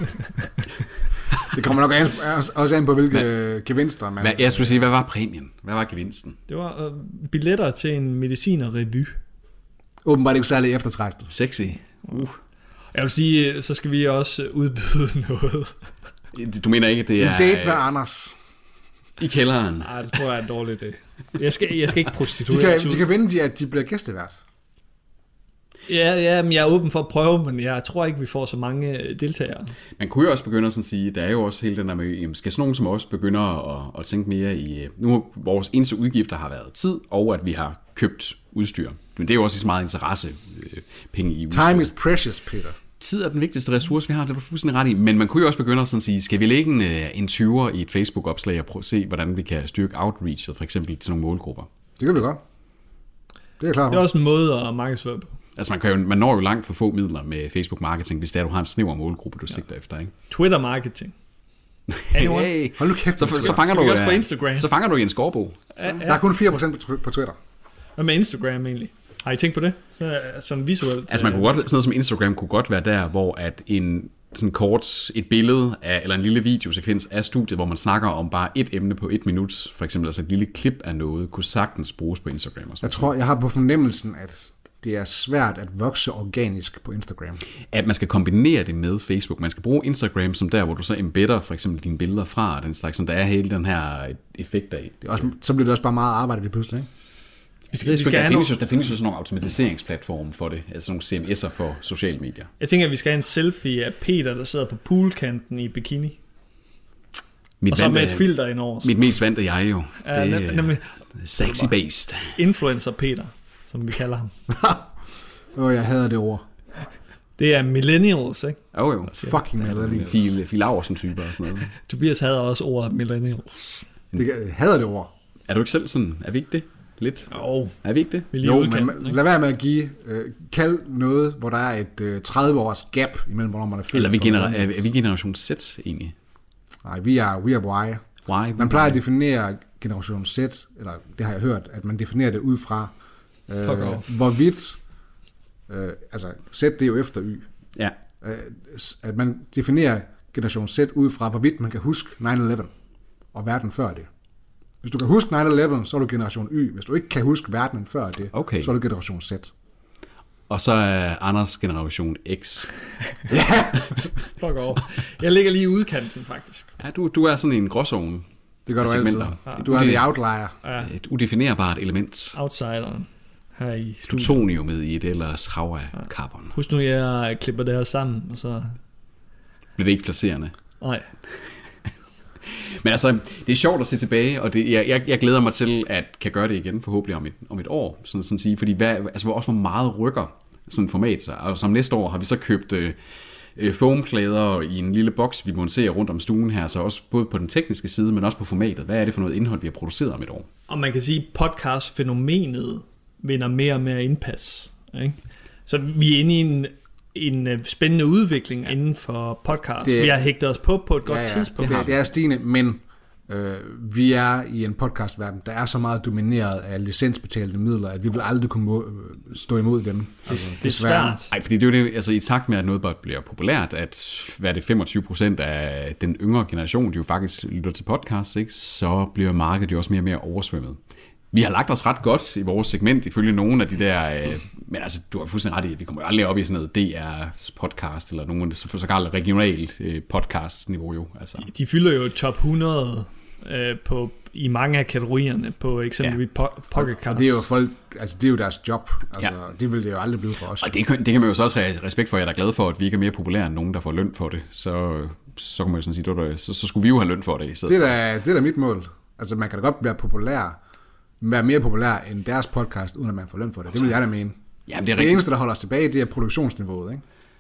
Det kommer nok an, også an på, hvilke hvad, gevinster man... Hvad, jeg skulle sige, hvad var præmien? Hvad var gevinsten? Det var øh, billetter til en medicinerrevy. Åbenbart ikke særlig eftertragtet. Sexy. Uh. Jeg vil sige, så skal vi også udbyde noget. Du mener ikke, at det er... En date med Anders. I kælderen. Nej, det tror jeg er en dårlig idé. Jeg skal, jeg skal ikke prostituere. De kan, de kan vinde, at de bliver gæstevært. Ja, ja, men jeg er åben for at prøve, men jeg tror ikke, vi får så mange deltagere. Man kunne jo også begynde at sådan sige, der er jo også hele den der med, skal sådan nogen som os begynder at, at tænke mere i, nu vores eneste udgifter har været tid, og at vi har købt udstyr. Men det er jo også lige så meget interesse, penge i udstyr. Time is precious, Peter. Tid er den vigtigste ressource, vi har, det er du fuldstændig ret i. Men man kunne jo også begynde at sådan sige, skal vi lægge en, en tyver i et Facebook-opslag og prøve at se, hvordan vi kan styrke outreachet, for eksempel til nogle målgrupper? Det kan vi godt. Det er klart. Det er også en måde at markedsføre på. Altså man, kan jo, man når jo langt for få midler med Facebook-marketing, hvis det er, du har en snæver målgruppe, du ja. sigter efter, ikke? Twitter-marketing. Hey, hold nu kæft. Så, så, fanger du, også på Instagram. så fanger du i en skorbo. Ja, ja. Der er kun fire procent på Twitter. Hvad med Instagram egentlig? Har I tænkt på det? Så, som visuelt. Altså man kunne godt, sådan noget som Instagram kunne godt være der, hvor at en sådan kort, et billede af, eller en lille videosekvens af studiet, hvor man snakker om bare et emne på et minut, for eksempel altså et lille klip af noget, kunne sagtens bruges på Instagram. Og jeg tror, jeg har på fornemmelsen, at det er svært at vokse organisk på Instagram. At man skal kombinere det med Facebook. Man skal bruge Instagram som der, hvor du så embedder for eksempel dine billeder fra, den slags, der er hele den her effekt af. Det er også, så bliver det også bare meget arbejde det pludselig, ikke? Vi skal, vi skal der, have findes jo, der findes jo sådan nogle automatiseringsplatforme for det, altså nogle C M S'er for sociale medier. Jeg tænker, at vi skal have en selfie af Peter, der sidder på poolkanten i bikini. Mit og så med et filter indover. Mit mest vante jeg jo. Ja, det er nemlig sexy-based. Influencer Peter, som vi kalder ham. Åh, oh, jeg hader det ord. Det er millennials, ikke? Åh oh, jo. Fucking millennials. Fil, Fil Laursen-typer og sådan noget. Tobias hader også ordet millennials. Det, jeg hader det ord. Er du ikke selv sådan? Er vi ikke det? Lidt? Jo. Er vi ikke det? Vi jo, men lad være med at give, øh, kald noget, hvor der er et øh, tredive års gap imellem, hvornår man er født. Eller er vi, genera- er, er vi generation Z egentlig? Nej, vi er, we are Y. Y man plejer at definere generation Z, eller det har jeg hørt, at man definerer det ud fra, øh, hvorvidt, øh, altså Z det er jo efter Y. Ja. Øh, at man definerer generation Z ud fra, hvorvidt man kan huske nine eleven og verden før det. Hvis du kan huske nine eleven, så er du generation Y. Hvis du ikke kan huske verdenen før det, okay. så er du generation Z. Og så er Anders generation X. Ja! Fuck off. Jeg ligger lige i udkanten, faktisk. Ja, du, du er sådan en gråzone. Det gør du altid. Ja. Du er the outlier. Ja. Et udefinerbart element. Outsideren. Her i studiet. Plutoniumet i et ellers hav af ja. carbon. Husk nu, jeg klipper det her sammen, og så... Bliver det ikke placerende? Nej. Men altså, det er sjovt at se tilbage, og det, jeg, jeg, jeg glæder mig til at kan gøre det igen, forhåbentlig om et, om et år, sådan, sådan at sige, fordi hvad, altså, også hvor meget rykker sådan et format sig. Og som næste år har vi så købt øh, foamplader i en lille boks, vi monterer rundt om stuen her, så også både på den tekniske side, men også på formatet. Hvad er det for noget indhold, vi har produceret om et år? Og man kan sige, at podcast-fænomenet vinder mere og mere indpas. Ikke? Så vi er inde i en... en spændende udvikling ja. inden for podcast. Det, vi har hægtet os på på et godt ja, ja. tidspunkt. Det, det er stigende, men øh, vi er i en podcastverden, der er så meget domineret af licensbetalte midler, at vi vil aldrig kunne må, stå imod dem. Det, altså, det er svært. Nej, fordi det er jo det, altså i takt med, at noget bare bliver populært, at hvad er det, femogtyve procent af den yngre generation, de jo faktisk lytter til podcasts, ikke? Så bliver markedet jo også mere og mere oversvømmet. Vi har lagt os ret godt i vores segment, ifølge nogle af de der, øh, men altså, du har fuldstændig ret i, vi kommer jo aldrig op i sådan noget D R's podcast, eller nogen så kaldt regionalt øh, podcast-niveau jo. Altså. De, de fylder jo top hundrede øh, på, i mange af kategorierne på eksempelvis ja. po- podcast. Og det er jo folk, altså det er jo deres job, altså ja. det vil det jo aldrig blive for os. Og det kan, det kan man jo så også have respekt for, jeg er da glad for, at vi ikke er mere populære end nogen, der får løn for det, så, så kan man jo sådan sige, der, så, så skulle vi jo have løn for det i stedet. Det er da, det er da mit mål. Altså man kan da godt være populær, være mere populær end deres podcast, uden at man får løn for det. Det vil jeg da mene. Jamen, det, er det eneste, der holder os tilbage, det er produktionsniveauet, ikke?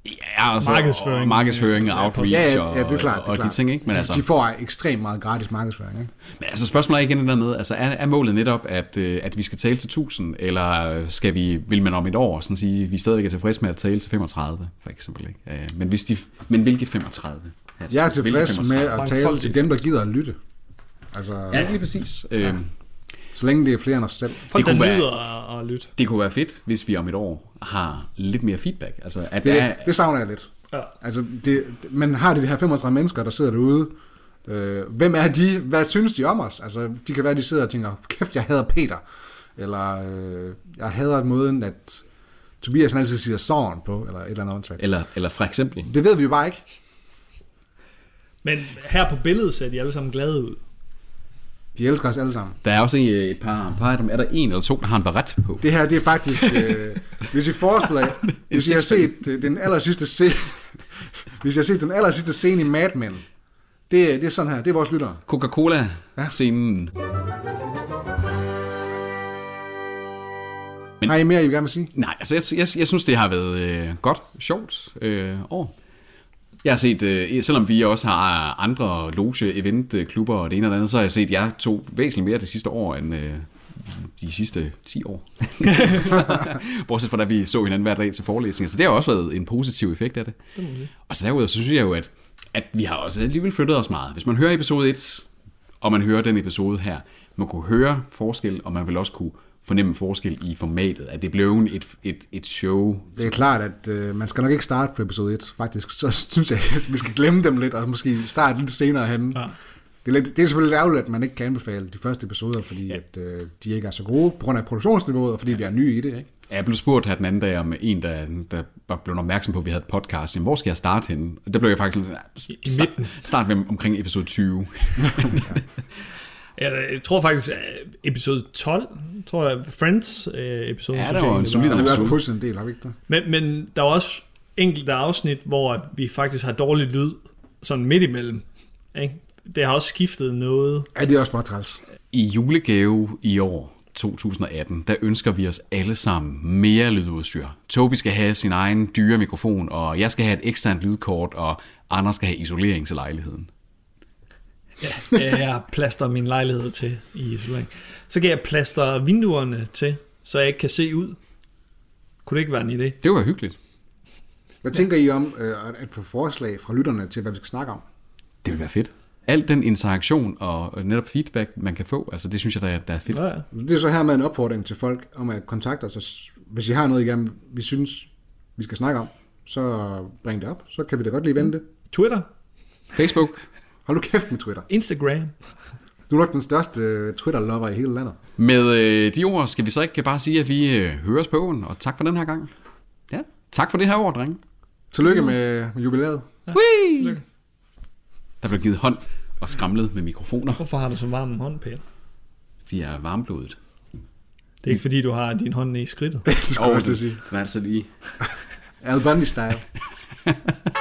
Ja, og så, markedsføring. Og markedsføring og outreach ja, ja, og, ja, det er klart, og, det er og klart. de ting, ikke? Men de, altså, de får ekstremt meget gratis markedsføring, ikke? Men altså spørgsmålet er igen det der med, altså er, er målet netop, at, øh, at vi skal tale til tusind, eller skal vi, vil man om et år sådan sige, vi stadigvæk er tilfredse med at tale til femogtredive, for eksempel, ikke? Øh, men, hvis de, men hvilke femogtredive? Altså, Jeg er tilfreds med at Mange tale folk, til dem, der gider at lytte. Altså, Ja, lige præcis. Ja. Øh, så længe det er flere end os selv. Folk, Det der kunne være- lyder at lytte. det kunne være fedt, hvis vi om et år har lidt mere feedback. Altså, at Det, der er, det savner jeg lidt. Ja. Altså, det, man har de her femogtredive mennesker, der sidder derude. Øh, hvem er de? Hvad synes de om os? Altså, de kan være, de sidder og tænker, kæft, jeg hader Peter. Eller, øh, jeg hader måden, at Tobias han altid siger sådan på, eller et eller andet åndssvagt. eller, eller for eksempel, Det ved vi jo bare ikke. Men her på billedet ser de alle sammen glade ud. De elsker os alle sammen. der er også et, et par, et par af dem, er der en eller to, der har en baret på. Det her, det er faktisk, øh, hvis I forestiller jer, hvis I har set øh, den aller sidste scene, hvis I har set den aller sidste scene i Mad Men, det, det er sådan her, det er vores lyttere. Coca-Cola-scenen. Men, har I mere, I vil gerne vil sige? Nej, altså jeg, jeg, jeg synes, det har været øh, godt, sjovt øh, år. Jeg har set, øh, selvom vi også har andre loge, eventklubber og det ene og det andet, så har jeg set jer to væsentligt mere det sidste år end øh, de sidste ti år. så, bortset fra da vi så hinanden hver dag til forelæsninger. Så det har også været en positiv effekt af det. Det må vi sige. Og så derudover, så synes jeg jo, at, at vi har også alligevel flyttet os meget. Hvis man hører episode et, og man hører den episode her, man kunne høre forskel, og man vil også kunne fornemme forskel i formatet, at det blev et, et, et show. Det er klart, at øh, man skal nok ikke starte på episode et, faktisk. Så synes jeg, at vi skal glemme dem lidt, og måske starte lidt senere hen. Ja. Det er, lidt, det er selvfølgelig ærgerligt, at man ikke kan anbefale de første episoder, fordi ja. at, øh, de ikke er så gode på grund af produktionsniveauet, og fordi ja. vi er nye i det, ikke? Jeg blev spurgt her den anden dag om en, der, der var blevet opmærksom på, at vi havde et podcast. Jamen, hvor skal jeg starte henne? Og der blev jeg faktisk sådan, I, i midten. Start ved omkring episode tyve. Jeg tror faktisk, at episode tolv, tror jeg, Friends øh, episode. Ja, det var en solid Og det er også episode. pusset en del, har vi ikke det? Men, men der var også enkelte afsnit, hvor vi faktisk har dårlig lyd, sådan midt imellem. Ikke? Det har også skiftet noget. Ja, det er også bare træls. I julegave i år, to tusind atten, der ønsker vi os alle sammen mere lydudstyr. Tobi skal have sin egen dyre mikrofon, og jeg skal have et eksternt lydkort, og Anders skal have isolering til lejligheden. Ja, jeg plaster min lejlighed til i isolering. Så kan jeg plaster vinduerne til, så jeg ikke kan se ud. Kunne det ikke være en idé? Det var hyggeligt. Hvad tænker I om øh, at få forslag fra lytterne til, hvad vi skal snakke om? Det vil være fedt. Al den interaktion og netop feedback, man kan få, altså det synes jeg, der er, der er fedt. Ja, ja. Det er så her med en opfordring til folk om at kontakte os. Hvis I har noget, I gerne vi synes, vi skal snakke om, så bring det op. Så kan vi da godt lige vende det. Twitter, Facebook. Hold nu kæft med Twitter. Instagram. Du er nok den største øh, Twitter-lover i hele landet. Med øh, de ord skal vi så ikke bare sige, at vi øh, høres på åen, og tak for den her gang. Ja, tak for det her år, drenge. Tillykke med, med jubilæet. Ja, Whee! tillykke. Der blev givet hånd og skramlet med mikrofoner, Hvorfor har du så varm hånd, Peter? fordi jeg er varmblodet. Det er ikke fordi, du har din hånd i skridtet. Det skal jeg også til at sige. Det var altså lige... Al Bundy-style.